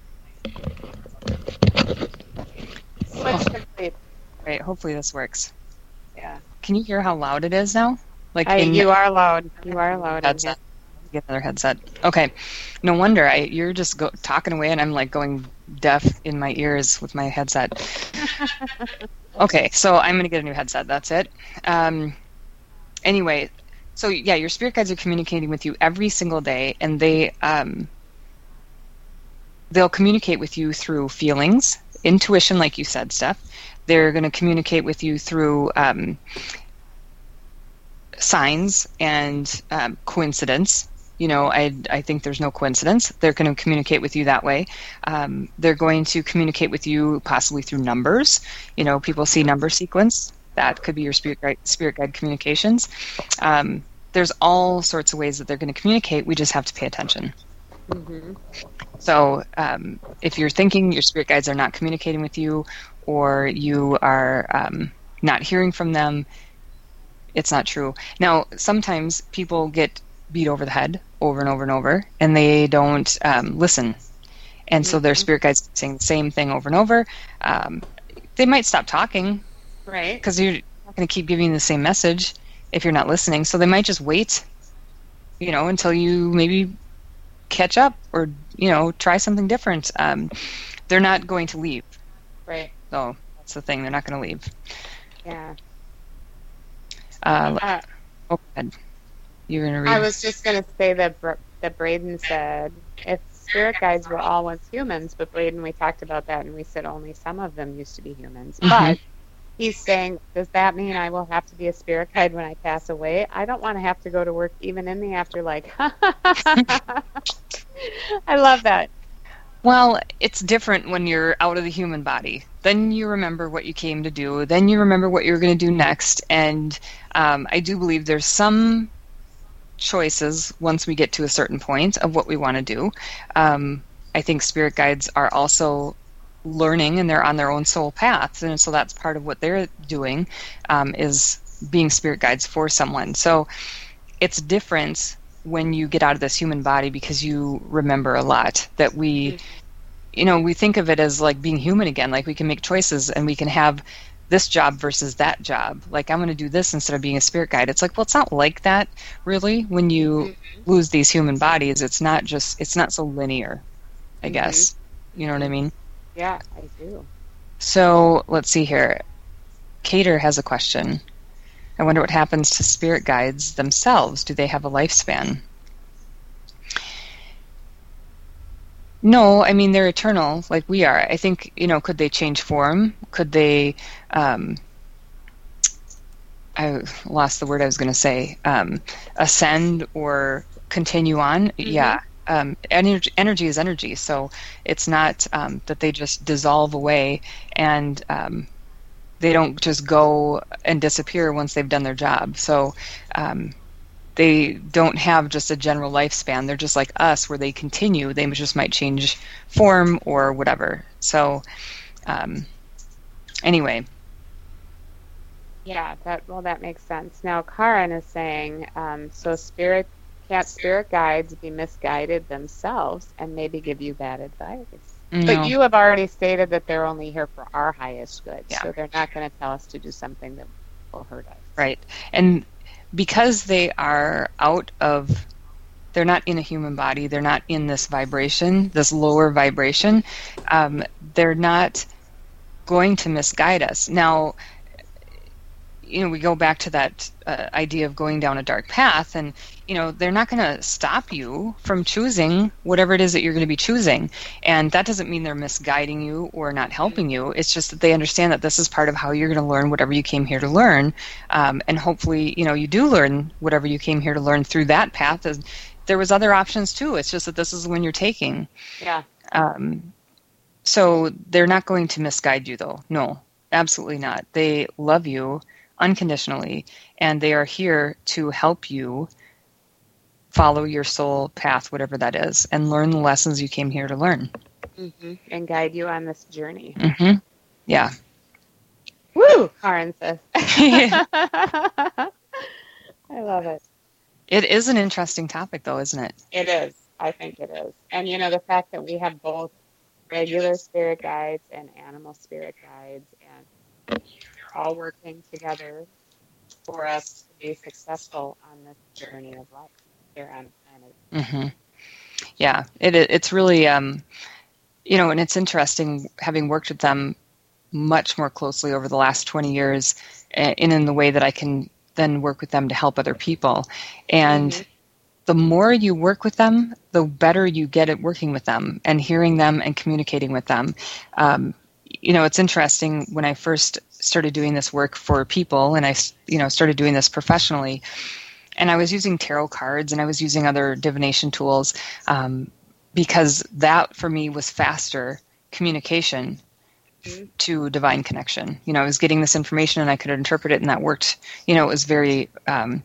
Right. Hopefully this works. Yeah. Can you hear how loud it is now? Like I, in you are loud. You are loud. headset. Get another headset. Okay. No wonder I you're just go, talking away and I'm like going deaf in my ears with my headset. Okay, so I'm going to get a new headset. That's it. Um, anyway, so yeah, your spirit guides are communicating with you every single day, and they um, they'll communicate with you through feelings, intuition, like you said, Steph. They're going to communicate with you through um, signs and um, coincidence. You know, I I think there's no coincidence. They're going to communicate with you that way. Um, they're going to communicate with you possibly through numbers. You know, people see number sequence. That could be your spirit guide, spirit guide communications. Um, there's all sorts of ways that they're going to communicate. We just have to pay attention. Mm-hmm. So um, if you're thinking your spirit guides are not communicating with you, or you are um, not hearing from them, it's not true. Now, sometimes people get beat over the head over and over and over, and they don't um, listen. And so their spirit guides saying the same thing over and over. Um, they might stop talking, right? Because you're not going to keep giving the same message if you're not listening. So they might just wait, you know, until you maybe catch up or, you know, try something different. Um, they're not going to leave. Right. So that's the thing. They're not going to leave. Yeah. Uh, uh, oh, go ahead. You're going to read? I was just going to say that, that Braden said, if spirit guides were all once humans, but Braden, we talked about that, and we said only some of them used to be humans. Mm-hmm. But he's saying, does that mean I will have to be a spirit guide when I pass away? I don't want to have to go to work even in the afterlife. I love that. Well, it's different when you're out of the human body. Then you remember what you came to do. Then you remember what you're going to do next. And um, I do believe there's some choices once we get to a certain point of what we want to do. Um, I think spirit guides are also learning, and they're on their own soul paths, and so that's part of what they're doing, um, is being spirit guides for someone. So it's different when you get out of this human body because you remember a lot that we, you know, we think of it as like being human again, like we can make choices and we can have this job versus that job. Like, I'm going to do this instead of being a spirit guide. It's like, well, it's not like that really. When you mm-hmm. lose these human bodies, it's not just, it's not so linear, I mm-hmm. guess. You know what I mean? Yeah, I do. So let's see here. Cater has a question. I wonder what happens to spirit guides themselves. Do they have a lifespan? No, I mean, they're eternal like we are. I think, you know, could they change form? Could they, um, I lost the word I was going to say, um, ascend or continue on? Mm-hmm. Yeah. Um, energy, energy is energy, so it's not um, that they just dissolve away and um, they don't just go and disappear once they've done their job. So um, they don't have just a general lifespan. They're just like us, where they continue. They just might change form or whatever. So um, anyway. Yeah, that well, that makes sense. Now, Karen is saying, um, so spirit can't spirit guides be misguided themselves and maybe give you bad advice? No. But you have already stated that they're only here for our highest good, yeah. So they're not going to tell us to do something that will hurt us. Right. And because they are out of, they're not in a human body, they're not in this vibration, this lower vibration, um, they're not going to misguide us. Now, you know, we go back to that uh, idea of going down a dark path, and, you know, they're not going to stop you from choosing whatever it is that you're going to be choosing. And that doesn't mean they're misguiding you or not helping you. It's just that they understand that this is part of how you're going to learn whatever you came here to learn. Um, and hopefully, you know, you do learn whatever you came here to learn through that path. There was other options too. It's just that this is the one you're taking. Yeah. Um, so they're not going to misguide you, though. No, absolutely not. They love you unconditionally, and they are here to help you follow your soul path, whatever that is, and learn the lessons you came here to learn. Mm-hmm. And guide you on this journey. Mm-hmm. Yeah. Woo! Karen says. I love it. It is an interesting topic, though, isn't it? It is. I think it is. And, you know, the fact that we have both regular spirit guides and animal spirit guides, and all working together for us to be successful on this journey of life here on planet. Mm-hmm. Yeah, it, it's really, um, you know, and it's interesting having worked with them much more closely over the last twenty years, and in the way that I can then work with them to help other people. And mm-hmm. the more you work with them, the better you get at working with them and hearing them and communicating with them. Um, you know, it's interesting when I first started doing this work for people, and I, you know, started doing this professionally, and I was using tarot cards and I was using other divination tools, um, because that for me was faster communication mm-hmm. to divine connection. You know, I was getting this information and I could interpret it, and that worked. You know, it was very um,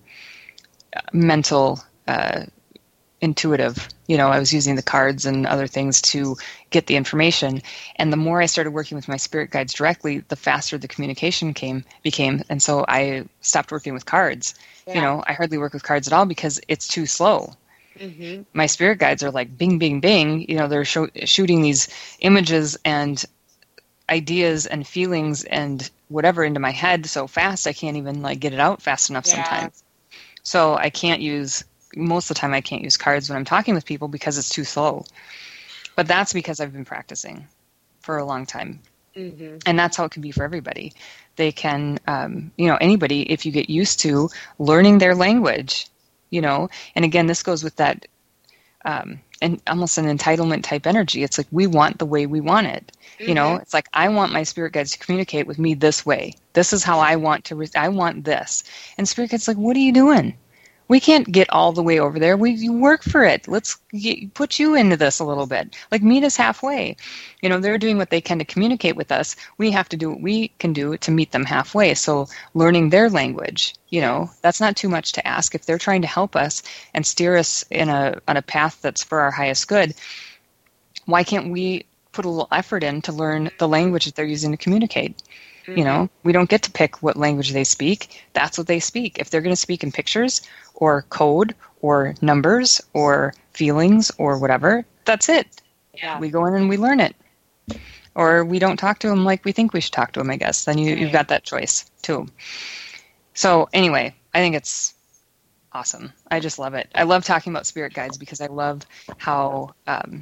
mental, uh, intuitive. You know, I was using the cards and other things to get the information. And the more I started working with my spirit guides directly, the faster the communication came became. And so I stopped working with cards. Yeah. You know, I hardly work with cards at all because it's too slow. Mm-hmm. My spirit guides are like bing, bing, bing. You know, they're show- shooting these images and ideas and feelings and whatever into my head so fast I can't even like get it out fast enough yeah. sometimes. So I can't use, most of the time I can't use cards when I'm talking with people because it's too slow. But that's because I've been practicing for a long time. Mm-hmm. And that's how it can be for everybody. They can, um, you know, anybody, if you get used to learning their language, you know, and again, this goes with that um, and almost an entitlement type energy. It's like, we want the way we want it. Mm-hmm. You know, it's like, I want my spirit guides to communicate with me this way. This is how I want to, re- I want this. And spirit guides like, what are you doing? We can't get all the way over there. We you work for it. Let's get, put you into this a little bit. Like, meet us halfway. You know, they're doing what they can to communicate with us. We have to do what we can do to meet them halfway. So learning their language, you know, that's not too much to ask. If they're trying to help us and steer us in a on a path that's for our highest good, why can't we put a little effort in to learn the language that they're using to communicate? You know, we don't get to pick what language they speak. That's what they speak. If they're going to speak in pictures or code or numbers or feelings or whatever, that's it. Yeah. We go in and we learn it. Or we don't talk to them like we think we should talk to them, I guess. Then you, you've got that choice, too. So anyway, I think it's awesome. I just love it. I love talking about spirit guides because I love how, um,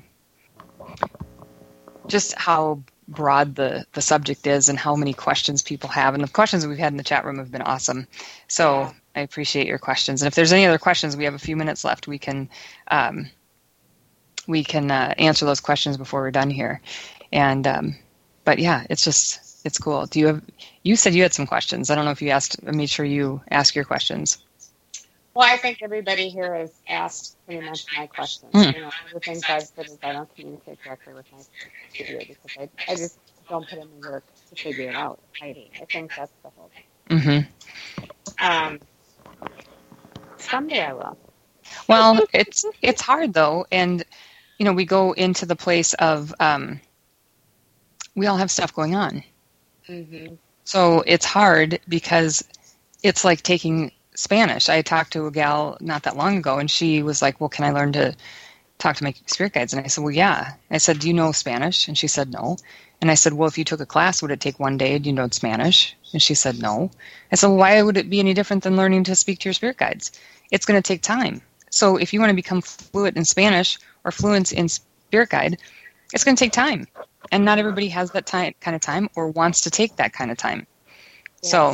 just how broad the, the subject is and how many questions people have. And the questions that we've had in the chat room have been awesome. So yeah. I appreciate your questions. And if there's any other questions, we have a few minutes left. We can um, we can uh, answer those questions before we're done here. And um, but yeah, it's just it's cool. Do you have? You said you had some questions. I don't know if you asked. I made sure you ask your questions. Well, I think everybody here has asked pretty much my questions. Mm. You know, the things I've said is I don't communicate directly with my studio because I, I just don't put in the work to figure it out. I, I think that's the whole thing. Mm-hmm. Um, someday I will. Well, it's it's hard though, and you know, we go into the place of um, we all have stuff going on, mm-hmm. so it's hard because it's like taking Spanish. I talked to a gal not that long ago, and she was like, well, can I learn to talk to my spirit guides? And I said, well, yeah. I said, do you know Spanish? And she said, no. And I said, well, if you took a class, would it take one day? Do you know Spanish? And she said, no. I said, well, why would it be any different than learning to speak to your spirit guides? It's going to take time. So if you want to become fluent in Spanish or fluent in spirit guide, it's going to take time. And not everybody has that time, kind of time or wants to take that kind of time. Yes. So...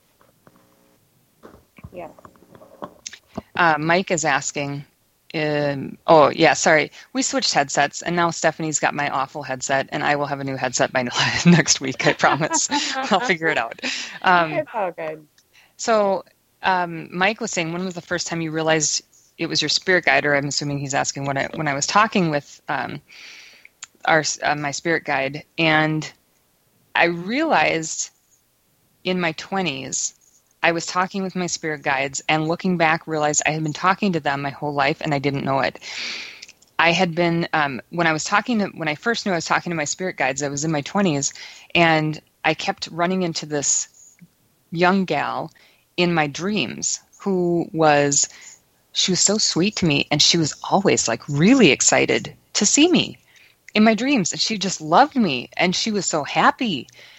Yeah. Uh, Mike is asking, um, oh, yeah, sorry. We switched headsets, and now Stephanie's got my awful headset, and I will have a new headset by next week, I promise. I'll figure it out. Um, it's all good. So um, Mike was saying, when was the first time you realized it was your spirit guide, or I'm assuming he's asking when I, when I was talking with um, our uh, my spirit guide, and I realized in my twenties, I was talking with my spirit guides and looking back realized I had been talking to them my whole life and I didn't know it. I had been, um, when I was talking to, when I first knew I was talking to my spirit guides, I was in my twenties and I kept running into this young gal in my dreams who was, she was so sweet to me and she was always like really excited to see me in my dreams and she just loved me and she was so happy.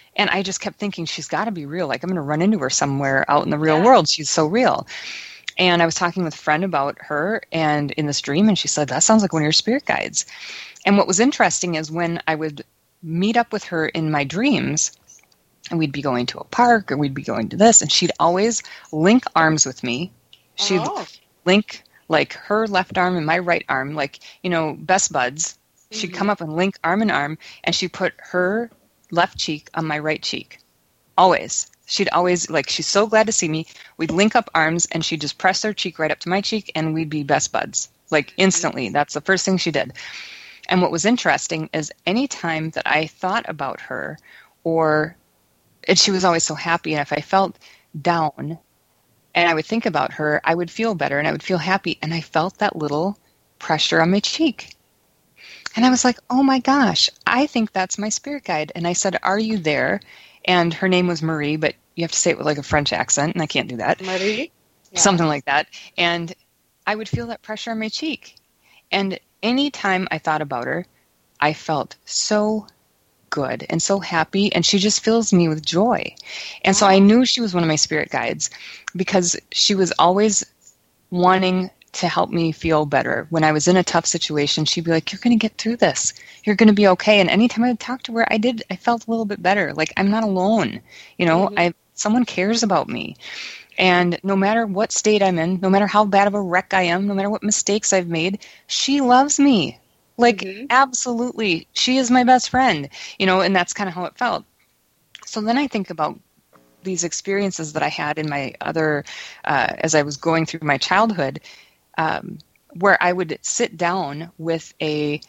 And I just kept thinking, she's got to be real. Like, I'm going to run into her somewhere out in the real Yeah. world. She's so real. And I was talking with a friend about her and in this dream, and she said, that sounds like one of your spirit guides. And what was interesting is when I would meet up with her in my dreams, and we'd be going to a park or we'd be going to this, and she'd always link arms with me. She'd Oh. link like her left arm and my right arm, like, you know, best buds. She'd come up and link arm in arm, and she'd put her left cheek on my right cheek. Always. She'd always, like, she's so glad to see me. We'd link up arms, and she'd just press her cheek right up to my cheek, and we'd be best buds. Like, instantly. That's the first thing she did. And what was interesting is any time that I thought about her, or, and she was always so happy, and if I felt down, and I would think about her, I would feel better, and I would feel happy, and I felt that little pressure on my cheek. And I was like, oh my gosh, I think that's my spirit guide. And I said, are you there? And her name was Marie, but you have to say it with like a French accent, and I can't do that. Marie? Yeah. Something like that. And I would feel that pressure on my cheek. And anytime I thought about her, I felt so good and so happy, and she just fills me with joy. And so I knew she was one of my spirit guides because she was always wanting to help me feel better. When I was in a tough situation, she'd be like, you're going to get through this. You're going to be okay. And anytime I would talk to her, I did, I felt a little bit better. Like, I'm not alone. You know, Mhm. I, someone cares about me. And no matter what state I'm in, no matter how bad of a wreck I am, no matter what mistakes I've made, she loves me. Like, Mhm. absolutely. She is my best friend, you know, and that's kind of how it felt. So then I think about these experiences that I had in my other, uh, as I was going through my childhood, um, where I would sit down with a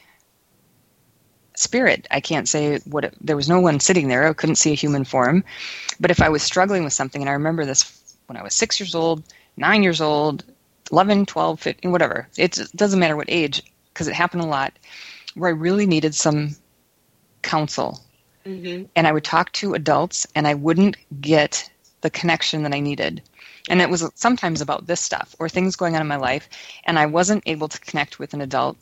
spirit. I can't say what it, there was no one sitting there. I couldn't see a human form. But if I was struggling with something, and I remember this when I was six years old, nine years old, eleven, twelve, fifteen, whatever. It doesn't matter what age, because it happened a lot, where I really needed some counsel. Mm-hmm. And I would talk to adults, and I wouldn't get the connection that I needed. And it was sometimes about this stuff or things going on in my life, and I wasn't able to connect with an adult.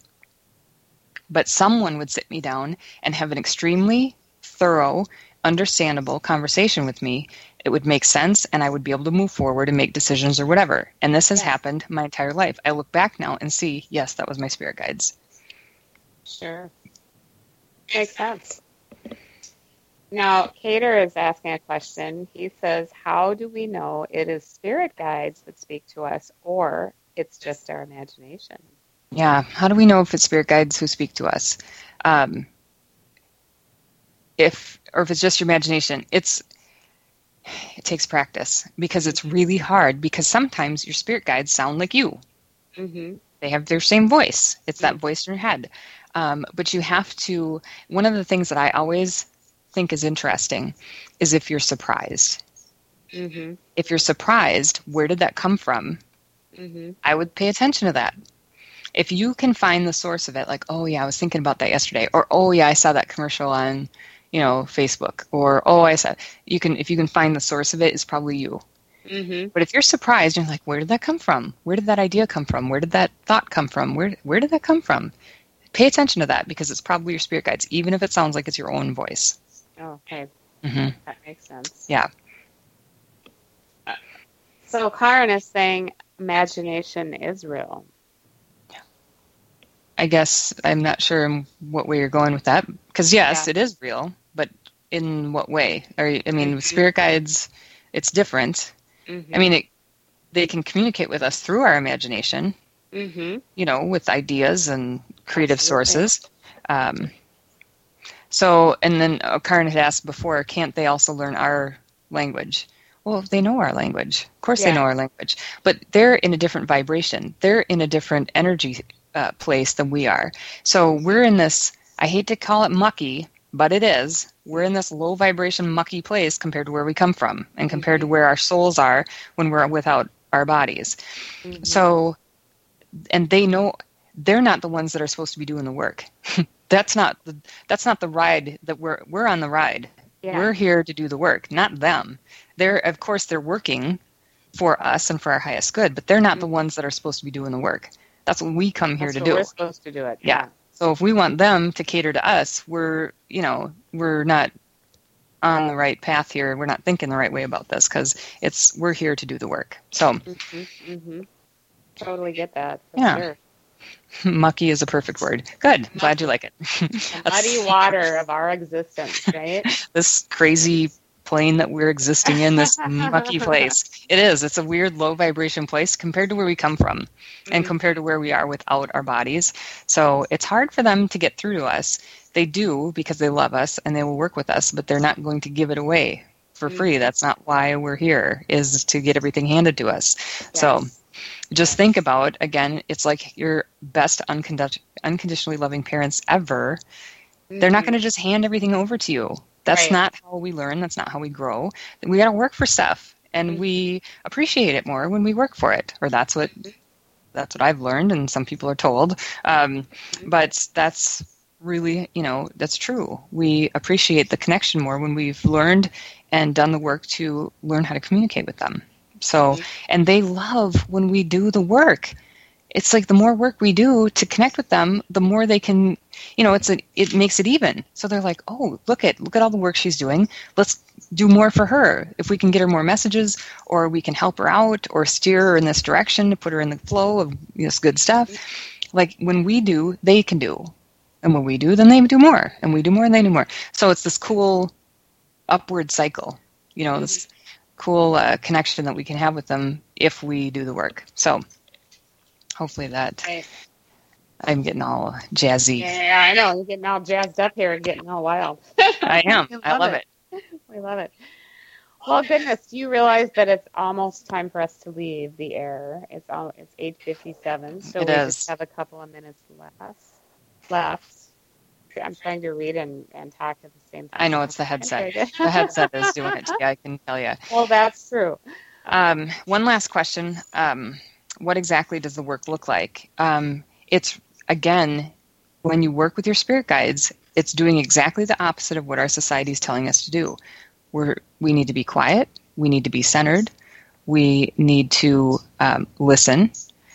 But someone would sit me down and have an extremely thorough, understandable conversation with me. It would make sense, and I would be able to move forward and make decisions or whatever. And this has Yes. happened my entire life. I look back now and see, yes, that was my spirit guides. Sure. Makes sense. Now, Cater is asking a question. He says, how do we know it is spirit guides that speak to us, or it's just our imagination? Yeah. How do we know if it's spirit guides who speak to us? Um, if, or if it's just your imagination, it's, it takes practice, because it's really hard, because sometimes your spirit guides sound like you. Mm-hmm. They have their same voice. It's that voice in your head. Um, but you have to, one of the things that I always think is interesting is if you're surprised. Mm-hmm. If you're surprised, where did that come from? Mm-hmm. I would pay attention to that. If you can find the source of it, like, oh yeah, I was thinking about that yesterday, or oh yeah, I saw that commercial on, you know, Facebook, or oh, I saw, you can, if you can find the source of it, it's probably you. Mm-hmm. But if you're surprised, you're like, where did that come from? Where did that idea come from? Where did that thought come from? Where where did that come from? Pay attention to that, because it's probably your spirit guides, even if it sounds like it's your own voice. Okay. Mm-hmm. That makes sense. Yeah. So Karen is saying imagination is real. I guess I'm not sure in what way you're going with that, because yes, Yeah. it is real, but in what way? Are you, I mean, Mhm. with spirit guides, it's different. Mm-hmm. I mean, it, they can communicate with us through our imagination, Mm-hmm. you know, with ideas and creative Absolutely. sources. Um, so, and then uh, Karen had asked before, can't they also learn our language? Well, they know our language. Of course Yeah. they know our language. But they're in a different vibration. They're in a different energy uh, place than we are. So we're in this, I hate to call it mucky, but it is. We're in this low vibration mucky place compared to where we come from and compared to where our souls are when we're without our bodies. Mm-hmm. So, and they know they're not the ones that are supposed to be doing the work. that's not the, that's not the ride that we're, we're on the ride. Yeah. We're here to do the work, not them. They're, of course, they're working for us and for our highest good, but they're not Mm-hmm. the ones that are supposed to be doing the work. That's what we come here That's to what do. We're supposed to do it. Yeah. So if we want them to cater to us, we're, you know, we're not on the right path here. We're not thinking the right way about this because it's we're here to do the work. So, mm-hmm, mm-hmm. Totally get that. For yeah. Sure. Mucky is a perfect word. Good. I'm glad you like it. The muddy water of our existence, right? This crazy plane that we're existing in, this mucky place. It is. It's a weird low vibration place compared to where we come from mm-hmm. and compared to where we are without our bodies. So it's hard for them to get through to us. They do because they love us and they will work with us, but they're not going to give it away for mm-hmm. free. That's not why we're here, is to get everything handed to us. Yes. So just think about, again, it's like your best uncondi- unconditionally loving parents ever. Mm-hmm. They're not going to just hand everything over to you. That's right. Not how we learn. That's not how we grow. We got to work for stuff, and mm-hmm. we appreciate it more when we work for it. Or that's what that's what I've learned, and some people are told. Um, but that's really, you know, that's true. We appreciate the connection more when we've learned and done the work to learn how to communicate with them. So, and they love when we do the work. It's like the more work we do to connect with them, the more they can, you know, it's a, it makes it even. So they're like, oh, look at, look at all the work she's doing. Let's do more for her. If we can get her more messages, or we can help her out or steer her in this direction to put her in the flow of this good stuff. Like when we do, they can do. And when we do, then they do more. And we do more and they do more. So it's this cool upward cycle, you know, this cool uh, connection that we can have with them if we do the work. So hopefully that right. I'm getting all jazzy. Yeah, I know. You're getting all jazzed up here and getting all wild. I am. love I love it. it. We love it. Well, goodness, do you realize that it's almost time for us to leave the air? It's all, it's eight fifty-seven, so it we is. just have a couple of minutes left. left. I'm trying to read and, and talk at the same time. I know, it's the headset. The headset is doing it to you, I can tell you. Well, that's true. Um, one last question. Um, what exactly does the work look like? Um, it's, again, when you work with your spirit guides, it's doing exactly the opposite of what our society is telling us to do. We're, we need to be quiet. We need to be centered. We need to um, listen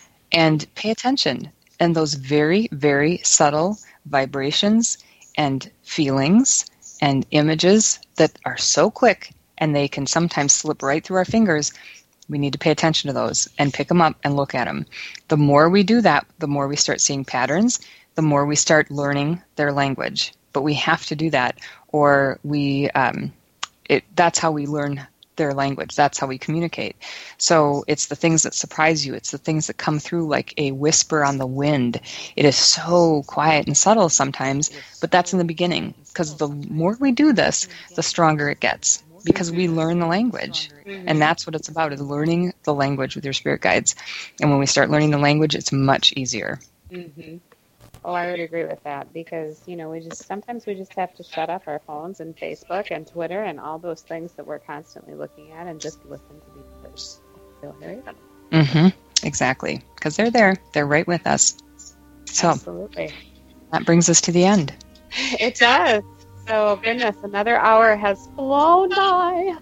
and pay attention. And those very, very subtle vibrations and feelings and images that are so quick and they can sometimes slip right through our fingers, we need to pay attention to those and pick them up and look at them. The more we do that, the more we start seeing patterns, the more we start learning their language. But we have to do that, or we um, it, that's how we learn their language. That's how we communicate. So it's the things that surprise you. It's the things that come through like a whisper on the wind. It is so quiet and subtle sometimes, but that's in the beginning, because the more we do this, the stronger it gets, because we learn the language. And that's what it's about, is learning the language with your spirit guides. And when we start learning the language, it's much easier. Mm-hmm. Oh, I would agree with that, because, you know, we just, sometimes we just have to shut off our phones and Facebook and Twitter and all those things that we're constantly looking at and just listen to the others. They'll hear them. Mm-hmm. Exactly. Because they're there. They're right with us. So absolutely. That brings us to the end. It does. So, goodness, another hour has flown by.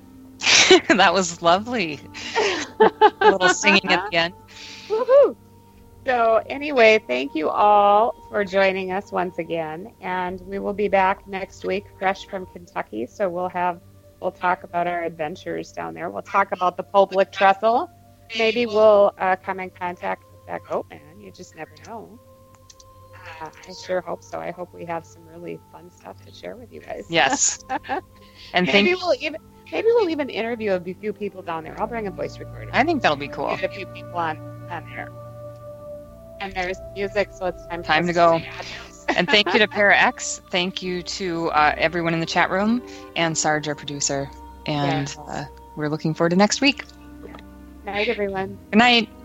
That was lovely. A little singing at the end. Woohoo! So anyway, thank you all for joining us once again, and we will be back next week, fresh from Kentucky. So we'll have we'll talk about our adventures down there. We'll talk about the public trestle. Maybe we'll uh, come in contact with that goat man. You just never know. Uh, I sure hope so. I hope we have some really fun stuff to share with you guys. Yes. And maybe think- we'll even maybe we'll even interview a few people down there. I'll bring a voice recorder. I think that'll be cool. Get a few people on on there. And there's music, so it's time, time to go. And thank you to Para X. Thank you to uh, everyone in the chat room and Sarge, our producer. And yes. uh, we're looking forward to next week. Night, everyone. Good night.